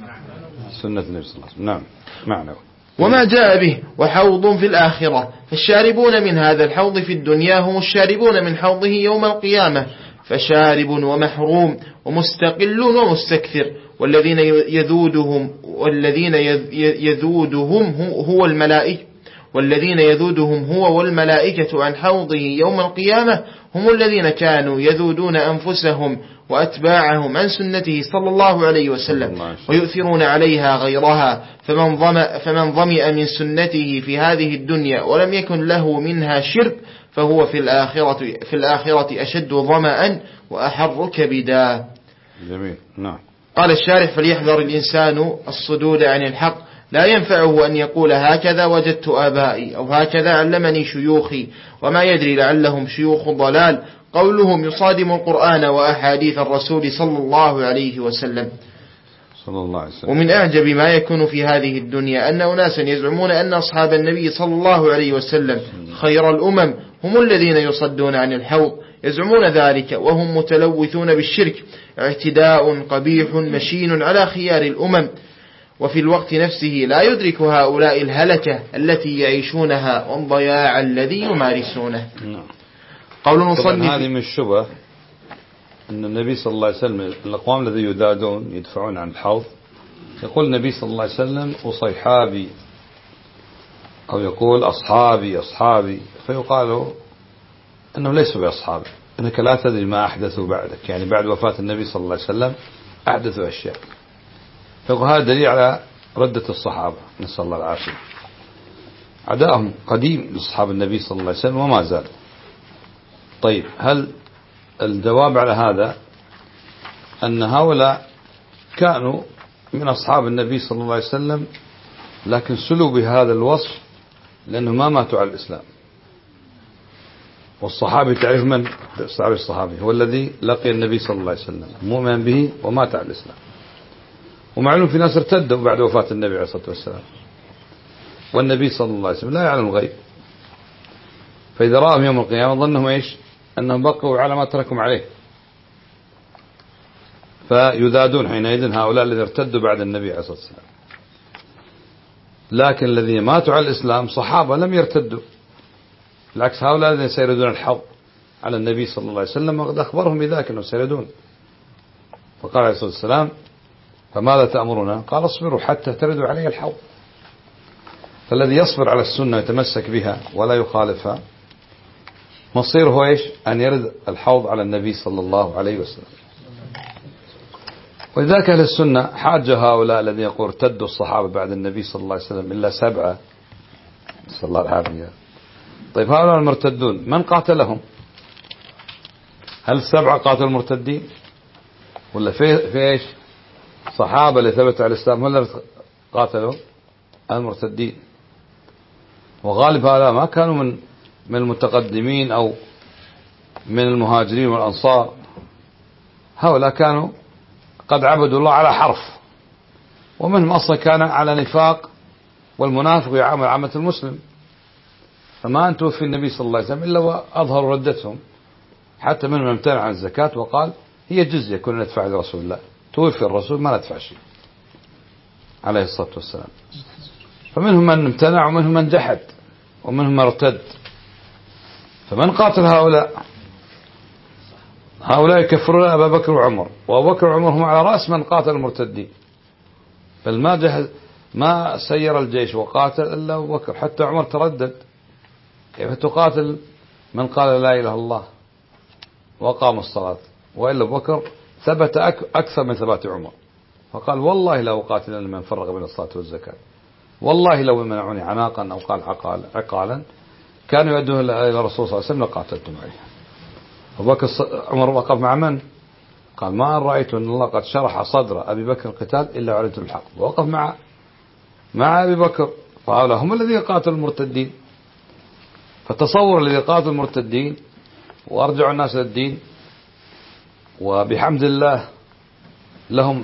سنة النبي صلى الله عليه وسلم. نعم معنوي. وما جاء به، وحوض في الآخرة، فالشاربون من هذا الحوض في الدنيا هم الشاربون من حوضه يوم القيامة، فشارب ومحروم ومستقل ومستكثر، والذين يذودهم والذين يذودهم هو الملائكة والذين يذودهم هو والملائكة عن حوضه يوم القيامة هم الذين كانوا يذودون أنفسهم وأتباعهم عن سنته صلى الله عليه وسلم ويؤثرون عليها غيرها، فمن ظمأ, فمن ظمئ من سنته في هذه الدنيا ولم يكن له منها شرب فهو في الآخرة, في الآخرة أشد ظمأ وأحر كبدا. جميل. نعم. قال الشارح: فليحذر الإنسان الصدود عن الحق، لا ينفعه أن يقول هكذا وجدت آبائي أو هكذا علمني شيوخي، وما يدري لعلهم شيوخ ضلال. قولهم يصادم القرآن وأحاديث الرسول صلى الله عليه وسلم. صلى الله عليه وسلم. ومن أعجب ما يكون في هذه الدنيا أن أناسا يزعمون أن أصحاب النبي صلى الله عليه وسلم خير الأمم هم الذين يصدون عن الحوض، يزعمون ذلك وهم متلوثون بالشرك، اعتداء قبيح مشين على خيار الأمم. وفي الوقت نفسه لا يدرك هؤلاء الهلكة التي يعيشونها والضياع الذي يمارسونه. قول المصنف هذه من الشبه أن النبي صلى الله عليه وسلم الأقوام الذي يدادون يدفعون عن الحوض يقول النبي صلى الله عليه وسلم وصيحابي أو يقول أصحابي أصحابي فيقال أنه ليسوا بأصحابي أنك لا تدري ما أحدثوا بعدك، يعني بعد وفاة النبي صلى الله عليه وسلم أحدثوا أشياء. فيقول هذا دليل على ردة الصحابة نسأل الله العافية، عداءهم قديم لأصحاب النبي صلى الله عليه وسلم وما زال. طيب هل الجواب على هذا أن هؤلاء كانوا من أصحاب النبي صلى الله عليه وسلم لكن سلوا بهذا الوصف لأنه ما ماتوا على الإسلام. والصحابي تعرف من الصحابي الصحابي هو الذي لقي النبي صلى الله عليه وسلم مؤمن به ومات على الإسلام. ومعلوم في ناس ارتدوا بعد وفاة النبي عليه الصلاة والسلام والنبي صلى الله عليه وسلم لا يعلم الغيب، فإذا رأهم يوم القيامة ظنهم إيش أنهم بقوا على ما تركهم عليه، فيذادون حينئذ هؤلاء الذين ارتدوا بعد النبي عليه الصلاة والسلام. لكن الذين ماتوا على الإسلام صحابة لم يرتدوا، بالعكس هؤلاء الذين سيردون الحوض على النبي صلى الله عليه وسلم وقد أخبرهم بذلك أنهم سيردون. فقال عليه الصلاة والسلام فماذا تأمرنا؟ قال اصبروا حتى تردوا علي الحوض. فالذي يصبر على السنة يتمسك بها ولا يخالفها مصيره إيش؟ أن يرد الحوض على النبي صلى الله عليه وسلم. ولذلك أهل السنة حاج هؤلاء الذين يقول ارتدوا الصحابة بعد النبي صلى الله عليه وسلم إلا سبعة صلى الله العافية. طيب هؤلاء المرتدون من قاتلهم؟ هل السبعة قاتلوا المرتدين ولا في في إيش صحابة اللي ثبتوا على الإسلام ولا قاتلوا المرتدين؟ وغالب هؤلاء ما كانوا من من المتقدمين أو من المهاجرين والأنصار، هؤلاء كانوا قد عبدوا الله على حرف، ومنهم أصلا كان على نفاق والمنافق يعامل عامة المسلم، فما أن توفي النبي صلى الله عليه وسلم إلا وأظهروا ردتهم، حتى منهم امتنع عن الزكاة وقال هي جزية كنا ندفع لرسول الله، توفي الرسول ما ندفع شيء عليه الصلاة والسلام. فمنهم من امتنع ومنهم من جحد ومنهم من ارتد. فمن قاتل هؤلاء؟ هؤلاء يكفرون أبا بكر وعمر، وأبو بكر وعمر هم على رأس من قاتل المرتدين، بل ما جهز ما سير الجيش وقاتل إلا أبو بكر، حتى عمر تردد كيف تقاتل من قال لا إله إلا الله وقام الصلاة، وإلا أبو بكر ثبت أكثر من ثبات عمر، فقال والله لا أقاتل من فرق بين الصلاة والزكاة، والله لو منعوني عناقا أو قال عقالا كانوا يدعون إلى الرسول صلى الله عليه وسلم لقاتلتم عليه. أبو بكر عمر وقف مع من؟ قال ما رأيت أن الله قد شرح صدر أبي بكر القتال إلا علمت الحق، ووقف مع مع أبي بكر، فهؤلاء هم الذين قاتلوا المرتدين. فتصور الذي قاتلوا المرتدين وأرجعوا الناس للدين، وبحمد الله لهم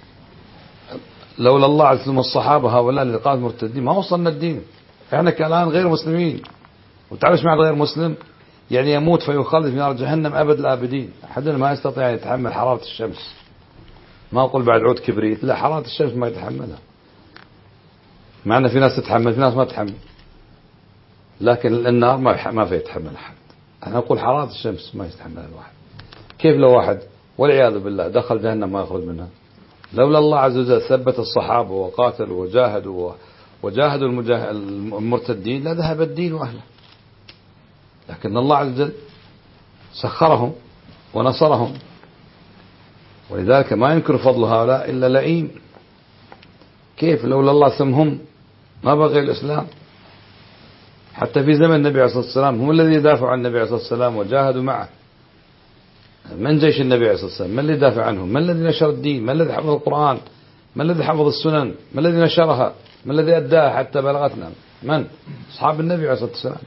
لولا الله عز وجل الصحابة هؤلاء اللي قاتلوا المرتدين ما وصلنا الدين. احنا كالآن غير مسلمين، وتعرف معنى غير مسلم؟ يعني يموت فيخلد في نار جهنم أبد الآبدين. أحدنا ما يستطيع أن يتحمل حرارة الشمس، ما أقول بعد عود كبريت، لا حرارة الشمس ما يتحملها، مع أن في ناس تتحمل في ناس ما تتحمل، لكن النار ما ما في يتحمل أحد. أنا أقول حرارة الشمس ما يتحملها الواحد. كيف لو واحد والعياذ بالله دخل جهنم ما يخرج منها؟ لولا الله عز وجل ثبت الصحابة وقاتلوا وجاهدوا وجاهدوا المرتدين لذهب الدين وأهله، لكن الله عز وجل سخرهم ونصرهم، ولذلك ما ينكر فضل هؤلاء إلا لئيم. كيف لولا الله ثمهم ما بقي الإسلام؟ حتى في زمن النبي عليه الصلاة والسلام هم الذين دافعوا عن النبي عليه الصلاة والسلام وجاهدوا معه. من جيش النبي عليه الصلاة والسلام؟ من الذي دافع عنهم؟ من الذي نشر الدين؟ من الذي حفظ القرآن؟ من الذي حفظ السنن؟ من الذي نشرها؟ من الذي أداها حتى بلغتنا؟ من؟ أصحاب النبي عليه الصلاة والسلام.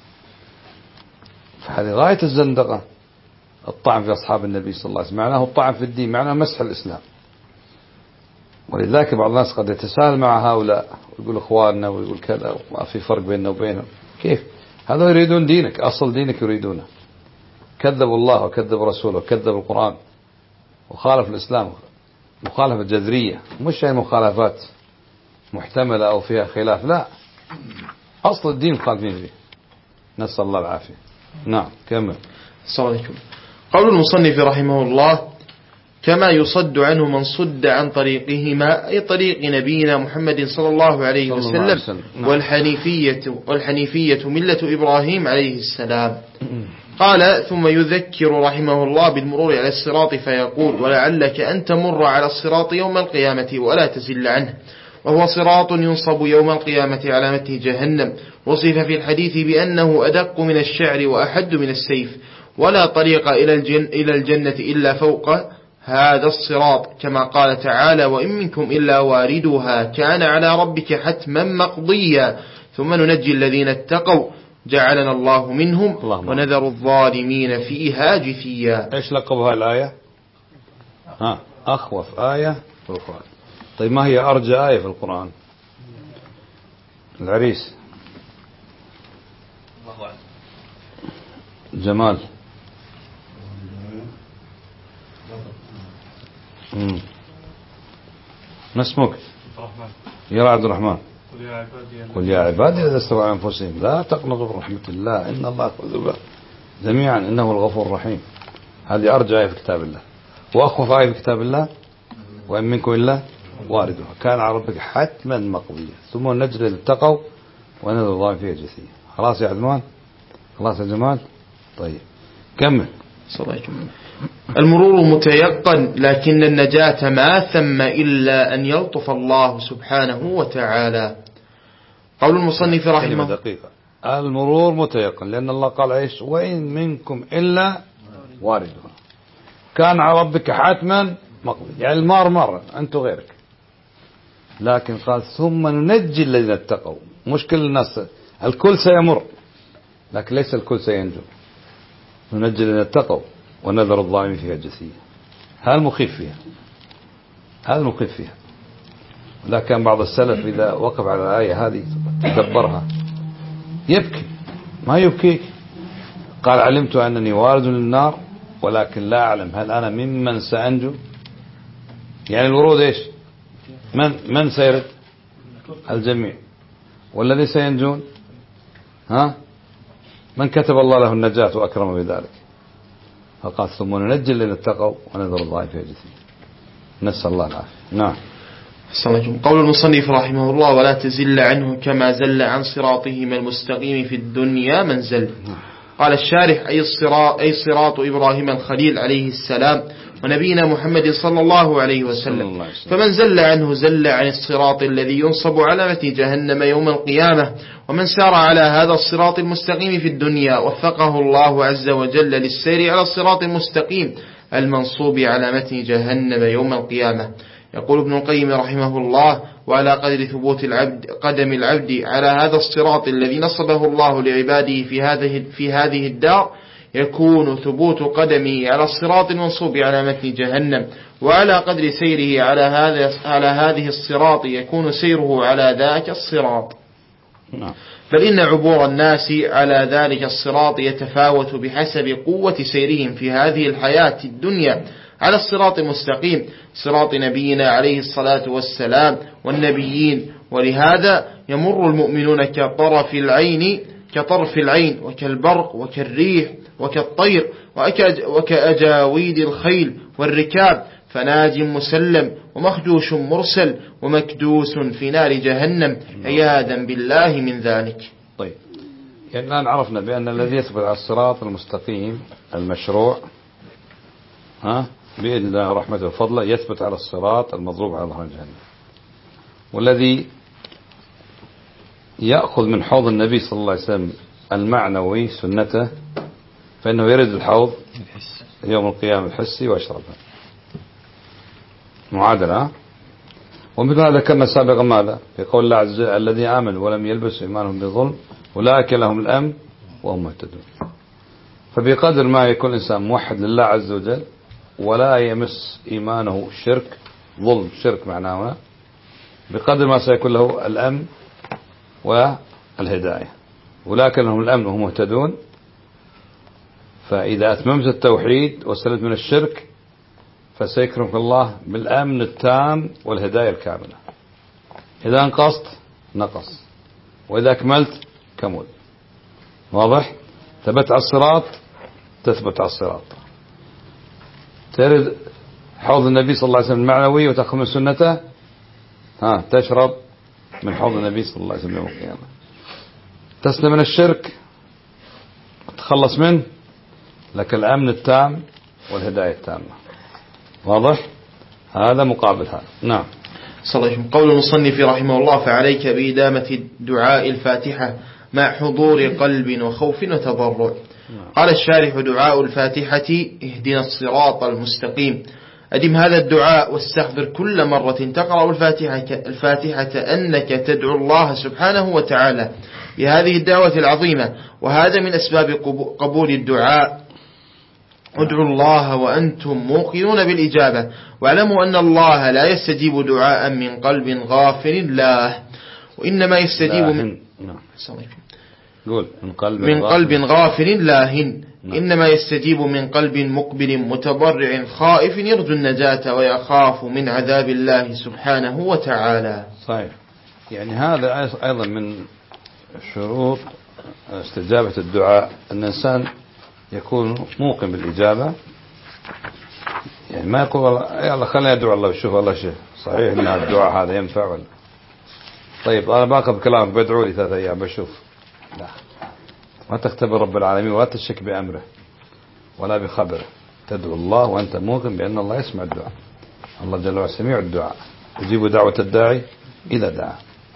فهذه غاية الزندقة، الطعن في أصحاب النبي صلى الله عليه وسلم، معناه الطعن في الدين، معناه مسح الإسلام. ولذلك بعض الناس قد يتساهل مع هؤلاء ويقول إخواننا ويقول كذا وما في فرق بيننا وبينهم. كيف؟ هذا يريدون دينك، أصل دينك يريدونه. كذبوا الله وكذبوا رسوله وكذبوا القرآن وخالف الإسلام مخالفة جذرية، مش هي مخالفات محتملة أو فيها خلاف، لا، أصل الدين خالفين فيه، نسأل الله العافية. نعم كمل. السلام عليكم. قول المصنف رحمه الله: كما يصد عنه من صد عن طريقهما، أي طريق نبينا محمد صلى الله عليه وسلم، والحنيفية, والحنيفية ملة إبراهيم عليه السلام. قال: ثم يذكر رحمه الله بالمرور على الصراط فيقول: ولعلك أن تمر على الصراط يوم القيامة ولا تزل عنه، وهو صراط ينصب يوم القيامة على متن جهنم، وصف في الحديث بأنه أدق من الشعر وأحد من السيف، ولا طريق إلى الجن إلى الجنة إلا فوق هذا الصراط، كما قال تعالى: وإن منكم إلا واردها كان على ربك حتما مقضيا، ثم ننجي الذين اتقوا جعلنا الله منهم ونذر الظالمين فيها جثيا. ايش لقبها الآية؟ ها أخوف آية في القرآن. طيب ما هي أرجى آية في القرآن؟ العريس جمال. مم. ما اسمك؟ يا عبد الرحمن. قل يا عبادي الذين استووا على أنفسهم لا تقنطوا من رحمة الله إن الله يغفر جميعا إنه الغفور الرحيم. هذه أرجى آية في كتاب الله، وأخوف آية في كتاب الله: وإن منكم إلا واردها كان على ربك حتما مقضيا ثم ننجي الذين اتقوا ونذر الظالمين فيها جثيا. خلاص يا عدمان؟ خلاص يا جمال؟ طيب كمل. المرور متيقن، لكن النجاة ما ثم إلا أن يلطف الله سبحانه وتعالى. قول المصنف رحمه الله: دقيقة. المرور متيقن لأن الله قال إيش؟ وإن منكم إلا واردها كان على ربك حتما مقضي، يعني المار مرة أنت غيرك، لكن قال ثم ننجي الذين اتقوا. مش كل الناس، الكل سيمر لكن ليس الكل سينجو. ننجي الذين اتقوا ونذر الظالمين فيها جثيا. هذا المخيف فيها، هذا المخيف فيها. لكن بعض السلف إذا وقف على الآية هذه تدبرها يبكي، ما يبكيك. قال: علمت أنني وارد للنار ولكن لا أعلم هل أنا ممن سأنجو. يعني الورود إيش؟ من من سيرد؟ الجميع. والذي سينجون ها من كتب الله له النجاة وأكرم بذلك. فقال: ثم ننجي الذين اتقوا ونذر الظالمين فيها جثيا. نسأل الله العافية. نعم. قول المصنف رحمه الله: ولا تزل عنه كما زل عن صراطهما المستقيم في الدنيا من زل. قال الشارح: أي الصراط, أي صراط إبراهيم الخليل عليه السلام ونبينا محمد صلى الله عليه وسلم، فمن زل عنه زل عن الصراط الذي ينصب على متن جهنم يوم القيامة. ومن سار على هذا الصراط المستقيم في الدنيا وفقه الله عز وجل للسير على الصراط المستقيم المنصوب على متن جهنم يوم القيامة. يقول ابن القيم رحمه الله: وعلى قدر ثبوت العبد قدم العبد على هذا الصراط الذي نصبه الله لعباده في هذه في هذه الدار يكون ثبوت قدمه على الصراط المنصوب على متن جهنم، وعلى قدر سيره على هذا على هذه الصراط يكون سيره على ذاك الصراط. بل إن عبور الناس على ذلك الصراط يتفاوت بحسب قوة سيرهم في هذه الحياة الدنيا على الصراط المستقيم، صراط نبينا عليه الصلاة والسلام والنبيين. ولهذا يمر المؤمنون كطرف العين كطرف العين وكالبرق وكالريح وكالطير وكأجاويد الخيل والركاب، فناج مسلم ومخدوش مرسل ومكدوس في نار جهنم، عياذا بالله من ذلك. طيب، يعني الآن عرفنا بأن الذي يثبت على الصراط المستقيم المشروع ها بإذن الله رحمته وفضله يثبت على الصراط المضروب على ظهر جهنم، والذي يأخذ من حوض النبي صلى الله عليه وسلم المعنوي سنته فإنه يرد الحوض يوم القيامة الحسي ويشربها معادلة. ومثل هذا ذكرنا سابقا ماذا في قول الله عز وجل: الذين آمنوا ولم يلبسوا إيمانهم بظلم أولئك لهم الأمن وهم مهتدون. فبقدر ما يكون الإنسان موحد لله عز وجل ولا يمس إيمانه الشرك ظلم شرك معناه، بقدر ما سيكون له الأمن والهداية. أولئك لهم الأمن وهم مهتدون. فإذا أتممت التوحيد وسلمت من الشرك فسيكرمك الله بالأمن التام والهداية الكاملة. إذا انقصت نقص، وإذا أكملت كمل. واضح؟ ثبت على الصراط تثبت على الصراط، ترد حوض النبي صلى الله عليه وسلم المعنوي وتأخذ من سنته، ها تشرب من حوض النبي صلى الله عليه وسلم يوم القيامة. تسلم من الشرك وتخلص منه، لك الأمن التام والهداية التامة. واضح؟ هذا مقابل هذا. نعم. صلى الله. قول المصنف رحمه الله: فعليك بإدامة دعاء الفاتحة مع حضور قلب وخوف وتضرع. قال الشارح: دعاء الفاتحة اهدنا الصراط المستقيم. أدم هذا الدعاء واستحضر كل مرة تقرأ الفاتحة, الفاتحة أنك تدعو الله سبحانه وتعالى بهذه الدعوة العظيمة، وهذا من أسباب قبول الدعاء. ادعوا الله وأنتم موقنون بالإجابة، واعلموا أن الله لا يستجيب دعاء من قلب غافل الله، وإنما يستجيب من, قول من قلب من قلب غافل لاهن. إنما يستجيب من قلب مقبل متضرع خائف يرجو النجاة ويخاف من عذاب الله سبحانه وتعالى. صحيح. يعني هذا أيضا من شروط استجابة الدعاء أن الإنسان يكون موقن بالإجابة، يعني ما يقول يلا خلينا ندعو الله وشوف الله شيء صحيح ان الدعاء هذا ينفع ولا طيب انا باخذ كلامك بدعو لي ثلاثة ايام بشوف. لا، ما تختبر رب العالمين ولا تشك بأمره ولا بخبره، تدعو الله وأنت موقن بأن الله يسمع الدعاء. الله جل وعلا سميع الدعاء، يجيب دعوة الداعي إذا دعا.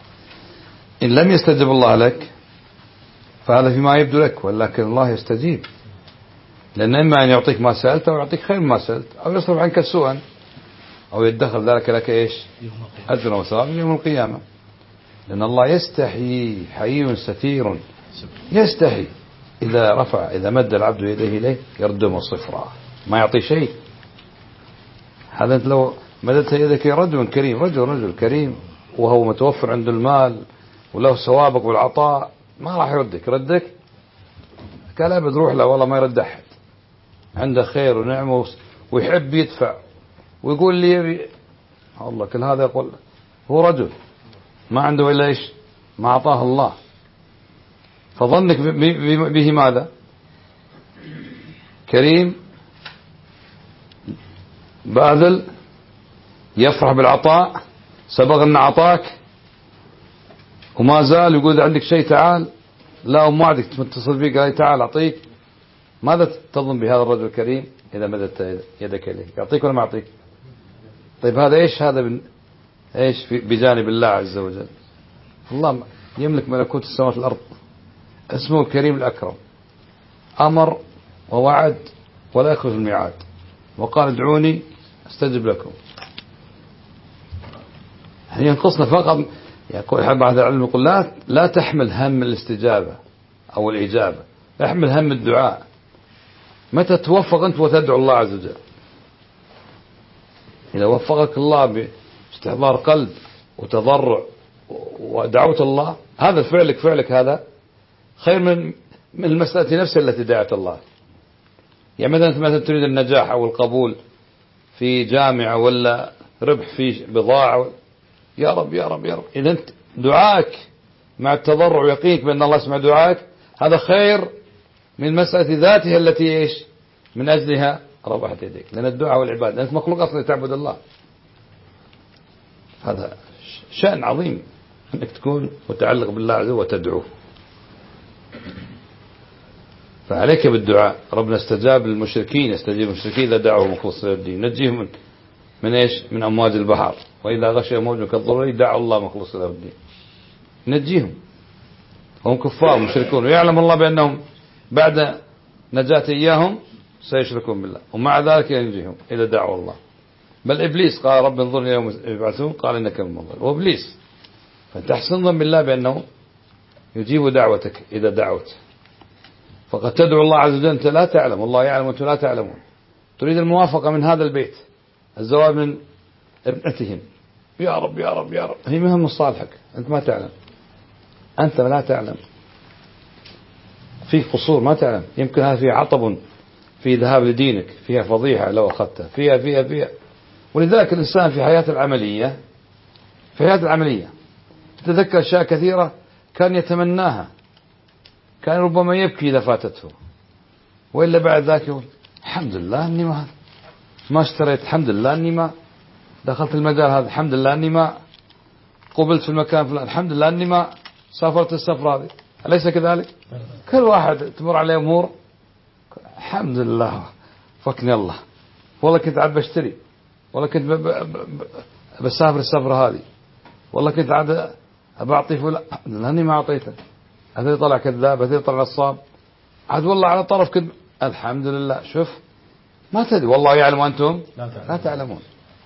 إن لم يستجب الله لك فهذا فيما يبدو لك، ولكن الله يستجيب، لأن إما أن يعطيك ما سألت أو يعطيك خير ما سألت، أو يصرف عنك سوءا، أو يدخل ذلك لك إيش أجر وثواب يوم القيامة. لأن الله يستحي، حي ستير، يستحي إذا رفع إذا مد العبد يديه إليه يردم صفرا، ما يعطي شيء. هذا أنت لو مددت يدك رجل كريم، رجل رجل كريم وهو متوفر عنده المال وله سوابق والعطاء، ما راح يردك. ردك قال أبد روح له والله ما يرد أحد، عنده خير ونعمة ويحب يدفع ويقول لي يبي الله. كل هذا يقول هو رجل ما عنده إلا إيش ما أعطاه الله، فظنك به ماذا؟ كريم باذل يفرح بالعطاء، سبق أن أعطاك وما زال يقول عندك شيء تعال، لا وموعدك تتصل بي قال تعال أعطيك. ماذا تظن بهذا الرجل الكريم إذا مددت يدك إليه؟ يعطيك ولا ما يعطيك؟ طيب هذا إيش؟ هذا بن... إيش بجانب الله عز وجل. الله يملك ملكوت السماوات والأرض، اسمه الكريم الأكرم، أمر ووعد ولا يخلف الميعاد، وقال ادعوني استجب لكم. ينقصنا فقط يقول بعض العلم يقول لا لا تحمل هم الاستجابة أو الإجابة، احمل هم الدعاء. متى توفق أنت وتدعو الله عز وجل؟ إذا وفقك الله باستحضار قلب وتضرع ودعوة الله، هذا فعلك فعلك هذا خير من من المسألة نفسها التي دعت الله. يعني مثلا مثلا تريد النجاح أو القبول في جامعة ولا ربح في بضاعة، يا رب يا رب يا رب، إذا أنت دعاك مع التضرع ويقينك بأن الله يسمع دعاك، هذا خير من المسألة ذاتها التي إيش من أجلها ربحت يديك. لأن الدعاء والعبادة أنت مخلوق أصلا تعبد الله، هذا شأن عظيم أنك تكون متعلق بالله عز وجل وتدعوه. فعليك بالدعاء. ربنا استجاب للمشركين، استجيب المشركين إذا دعوه مخلص للدين، نجيهم من, من إيش من أمواج البحر، وإذا غشي موج كالظلل دعوا الله مخلص له الدين، نجيهم. هم كفار مشركون ويعلم الله بأنهم بعد نجاة إياهم سيشركون بالله، ومع ذلك ينجيهم إذا دعوا الله. بل إبليس قال رب انظرني يوم يبعثون قال إنك من المنظر، وإبليس. فتحسن ظن بالله بأنه يجيب دعوتك إذا دعوت. فقد تدعو الله عز وجل أنت لا تعلم، والله يعلم وأنتم لا تعلمون. تريد الموافقة من هذا البيت، الزواج من ابنتهم، يا رب يا رب يا رب، هي مهم صالحك أنت ما تعلم، أنت لا تعلم، في قصور ما تعلم، يمكن هذا فيه عطب في ذهاب لدينك، فيها فضيحة لو أخذتها، فيها فيها فيها. ولذلك الإنسان في حياته العملية في حياته العملية تتذكر أشياء كثيرة كان يتمناها، كان ربما يبكي إذا فاتته، وإلا بعد ذاك يقول الحمد لله أني ما ما اشتريت، الحمد لله أني ما دخلت المجال هذا، الحمد لله أني ما قبلت في المكان فلان، الحمد لله أني ما سافرت السفرة هذه. أليس كذلك؟ كل واحد تمر عليه أمور الحمد لله فكني الله، والله كنت عاد بشتري، والله كنت ب... ب... ب... بسافر السفرة هذه، والله كنت عاد بعطي فلان، لاني ما اعطيته، هذا طلع كذاب، هذا طلع نصاب، عاد والله على طرف كذب، الحمد لله. شوف ما تدري، والله يعلم وانتم لا تعلمون.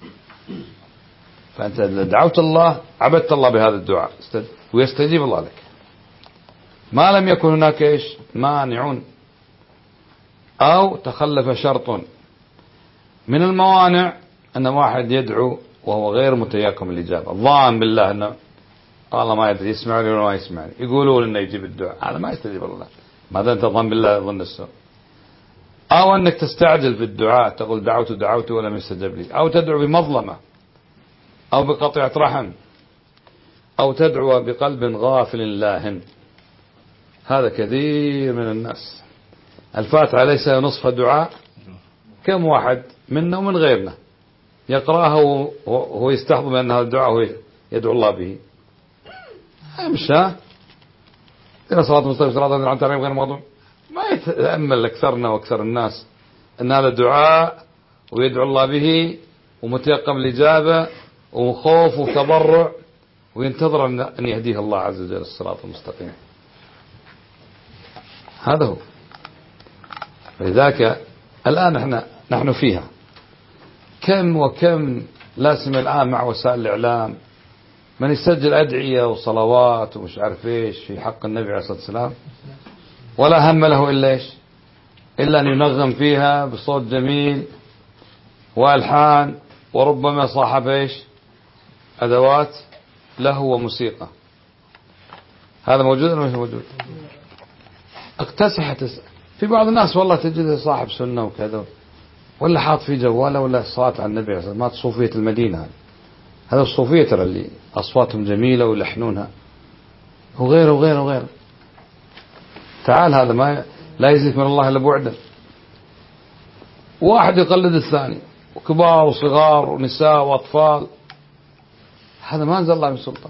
فانت دعوت الله، عبدت الله بهذا الدعاء ويستجيب الله لك، ما لم يكن هناك ايش مانعون او تخلف شرط. من الموانع ان واحد يدعو وهو غير متيقن الاجابه، ظان بالله انه الله ما يدري يسمعني ولا ما يسمعني، يقولون انه يجيب الدعاء، هذا ما يستجيب الله. ماذا انت ظن بالله ظن السوء. او انك تستعجل في الدعاء، تقول دعوت دعوت ولم يستجب لي، او تدعو بمظلمه او بقطيعه رحم، او تدعو بقلب غافل لاهن. هذا كثير من الناس. الفاتحه ليس نصف الدعاء، كم واحد منا ومن غيرنا يقراها وهو يستحضر بان هذا الدعاء هو يدعو الله به. مش ها إلى صلاة المستقيم صراط الذين أنعمت عليهم غير المغضوب. ما يتأمل أكثرنا وأكثر الناس أن هذا الدعاء ويدعو الله به ومتيقن الإجابة وخوف وتضرع وينتظر أن يهديه الله عز وجل الصراط المستقيم. هذا هو. فلذلك الآن احنا نحن فيها كم وكم لا سمع الآن مع وسائل الإعلام من يسجل أدعية وصلوات ومش عارف إيش في حق النبي عليه الصلاة والسلام، ولا هم له إلا إيش إلا أن ينغم فيها بصوت جميل وألحان، وربما صاحب إيش أدوات له وموسيقى. هذا موجود ولا مش موجود؟ اكتسحت في بعض الناس والله تجد صاحب سنة وكذا، ولا حاط في جواله ولا صلاة على النبي عليه الصلاة والسلام. ما صوفية المدينة هذا، هذا الصوفية ترى اللي أصواتهم جميلة ويلحنونها وغيره وغيره وغيره. تعال هذا ما لا يزيد من الله إلا بعدا. واحد يقلد الثاني، وكبار وصغار ونساء وأطفال. هذا ما أنزل الله من سلطان.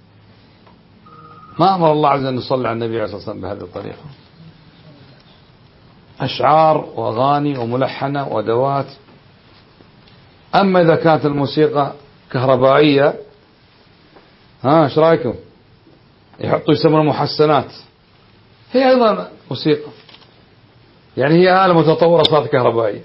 ما أمر الله عز وجل أن نصلي على النبي عليه الصلاة والسلام بهذه الطريقة. أشعار وأغاني وملحنة وأدوات. أما إذا كانت الموسيقى كهربائية، ها ايش رايكم؟ يحطوا يسمونها محسنات، هي ايضا موسيقى، يعني هي آلة متطورة صارت كهربائية.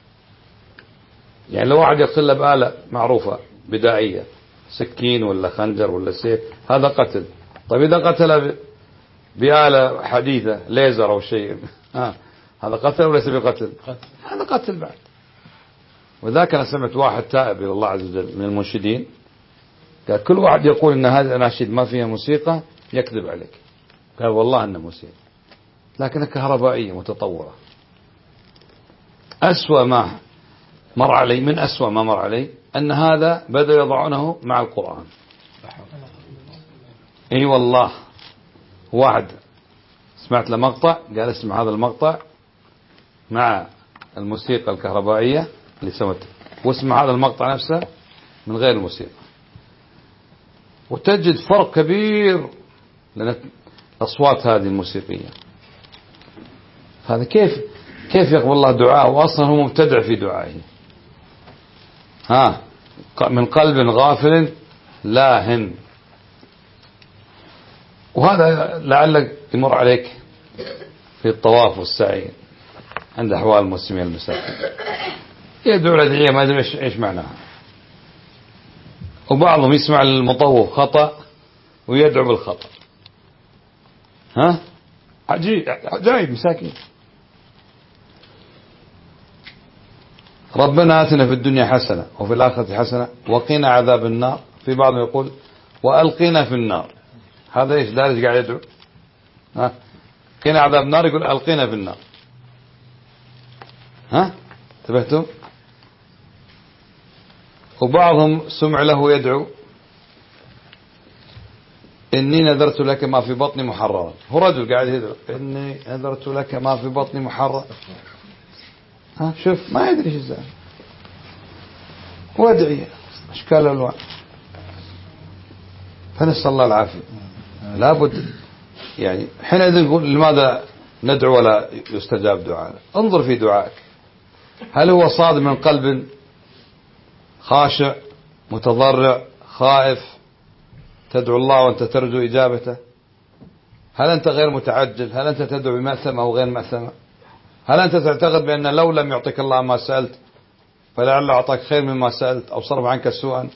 يعني لو واحد يقتل بآلة معروفة بدائية، سكين ولا خنجر ولا سيف، هذا قتل. طيب إذا قتل بآلة حديثة ليزر أو شيء، ها هذا قتل ولا ليس بقتل؟ هذا قتل بعد. وذاك أنا سمعت واحد تائب إلى الله عز وجل من المنشدين قال كل واحد يقول إن هذه الأناشيد ما فيها موسيقى يكذب عليك. قال والله إنها موسيقى لكنها كهربائية متطورة. أسوأ ما مر علي، من أسوأ ما مر علي أن هذا بدأوا يضعونه مع القرآن. اي والله واحد سمعت له مقطع قال اسمع هذا المقطع مع الموسيقى الكهربائية اللي سوته، واسمع هذا المقطع نفسه من غير الموسيقى، وتجد فرق كبير لأن الأصوات هذه الموسيقية. هذا كيف كيف يقبل الله دعاءه وأصلا هو مبتدع في دعائه؟ ها من قلب غافل لاهن. وهذا لعلك يمر عليك في الطواف والسعي عند أحوال المسلمين المساكين، يدعو الأدعية ما يدري إيش معناها، وبعضهم يسمع المطوف خطأ ويدعو بالخطأ. ها عجيب عجائب مساكين. ربنا آتنا في الدنيا حسنة وفي الآخرة حسنة وقنا عذاب النار. في بعضهم يقول وألقنا في النار. هذا ايش دارج قاعد يدعو؟ ها قنا عذاب النار يقول ألقنا في النار. ها انتبهتم؟ وبعضهم سمع له يدعو إني نذرت لك ما في بطني محررا. هو رجل قاعد يدعو إني نذرت لك ما في بطني محررا. ها شوف ما يدري ايش الزعل. وادعي اشكال الوان. فنسأل الله العافية. لابد يعني حينئذ نقول لماذا ندعو ولا يستجاب دعاءنا؟ انظر في دعائك، هل هو صادم من قلب خاشع متضرع خائف تدعو الله وأنت ترجو إجابته؟ هل أنت غير متعجل؟ هل أنت تدعو بمأثمة أو غير مأثمة؟ هل أنت تعتقد بأن لو لم يعطيك الله ما سألت فلعل أعطاك خير مما سألت أو صرف عنك سوءا؟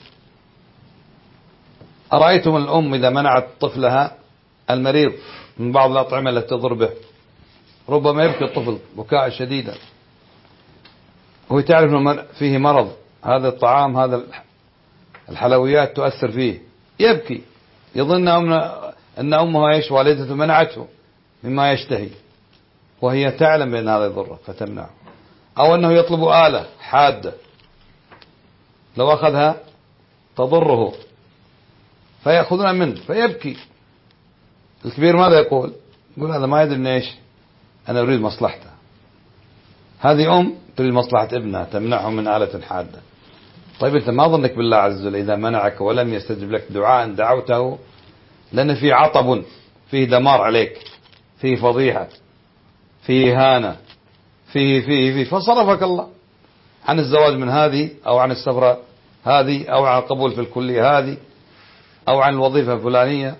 أرأيتم الأم إذا منعت طفلها المريض من بعض الأطعمة التي تضر به ربما يبكي الطفل بكاء شديدا، هو تعرف أنه فيه مرض، هذا الطعام هذا الحلويات تؤثر فيه، يبكي يظن أن أمه إيش والدته منعته مما يشتهي وهي تعلم بأن هذا يضره فتمنعه. أو أنه يطلب آلة حادة لو أخذها تضره فيأخذونها منه فيبكي. الكبير ماذا يقول؟ يقول هذا ما يدري من إيش، أنا أريد مصلحته. هذه أم تريد مصلحة ابنها تمنعه من آلة حادة. طيب أنت ما ظنك بالله عز وجل إذا منعك ولم يستجب لك دعاء دعوته لأن فيه عطب، فيه دمار عليك، فيه فضيحة، فيه إهانة، فيه فيه فيه فصرفك الله عن الزواج من هذه أو عن السفرة هذه أو عن القبول في الكلية هذه أو عن الوظيفة الفلانية.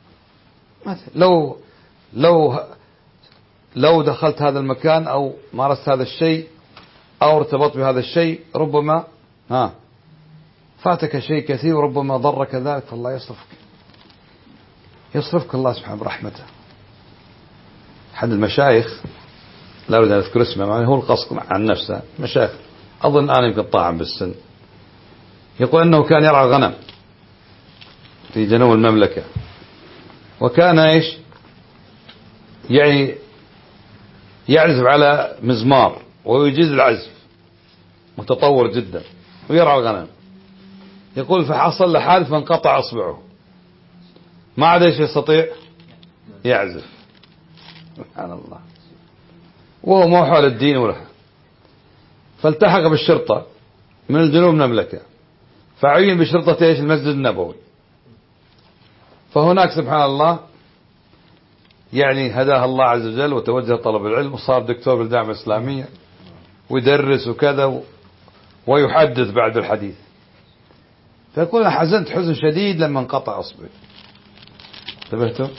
لو لو لو دخلت هذا المكان أو مارست هذا الشيء أو ارتبطت بهذا الشيء ربما ها فاتك شيء كثير وربما ضرك ذلك، فالله يصرفك يصرفك الله سبحانه برحمته. أحد المشايخ لا أريد أن أذكر اسمه يعني هو القصد عن نفسه، مشايخ أظن الآن يمكن طاعم بالسن، يقول أنه كان يرعى غنم في جنوب المملكة وكان إيش يعني يعزف على مزمار ويجيز العزف متطور جدا ويرعى الغنم. يقول فحصل له حادث فانقطع أصبعه ما عاد ايش يستطيع يعزف. سبحان الله. وهو مو حول الدين وله. فالتحق بالشرطة من الجنوب المملكة فعين بشرطة ايش المسجد النبوي. فهناك سبحان الله يعني هداها الله عز وجل وتوجه طلب العلم وصار دكتور بالجامعة الإسلامية ويدرس وكذا ويحدث بعد الحديث. فيقول أنا حزنت حزن شديد لما انقطع أصبعي. انتبهتم؟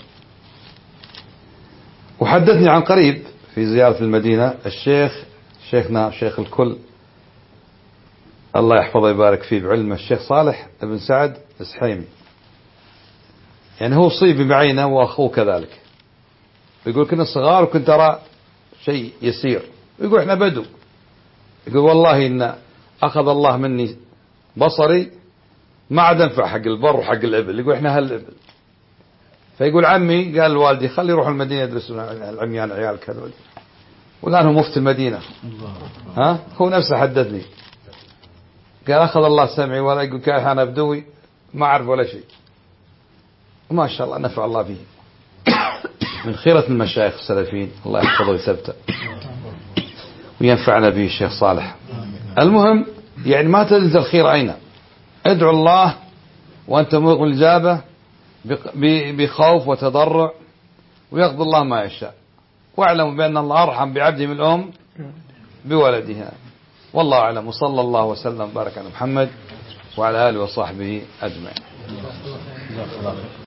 وحدثني عن قريب في زيارة المدينة الشيخ شيخنا شيخ الكل الله يحفظه ويبارك فيه بعلمه الشيخ صالح بن سعد السحيمي، يعني هو أصيب بعينه وأخوه كذلك. يقول كنا صغار وكنت أرى شيء يسير، يقول إحنا بدو، يقول والله إن أخذ الله مني بصري ما عاد أنفع حق البر وحق الإبل، يقول إحنا هالإبل. فيقول عمي قال لوالدي خلي يروح المدينة يدرسون العميان عيال كذا، والآن هو مفتي المدينة. ها هو نفسه حدثني قال أخذ الله سمعي ولا يقول كان أنا بدوي ما أعرف ولا شيء، وما شاء الله نفع الله به من خيرة المشايخ السلفيين الله يحفظه ويثبته وينفعنا به الشيخ صالح. المهم يعني ما تنزل الخير أين، ادعو الله وأنت موقن الإجابة بخوف وتضرع ويقضي الله ما يشاء، واعلموا بأن الله أرحم بعبده من الأم بولدها. والله أعلم. وصلى الله وسلم وبارك على محمد وعلى آله وصحبه أجمعين.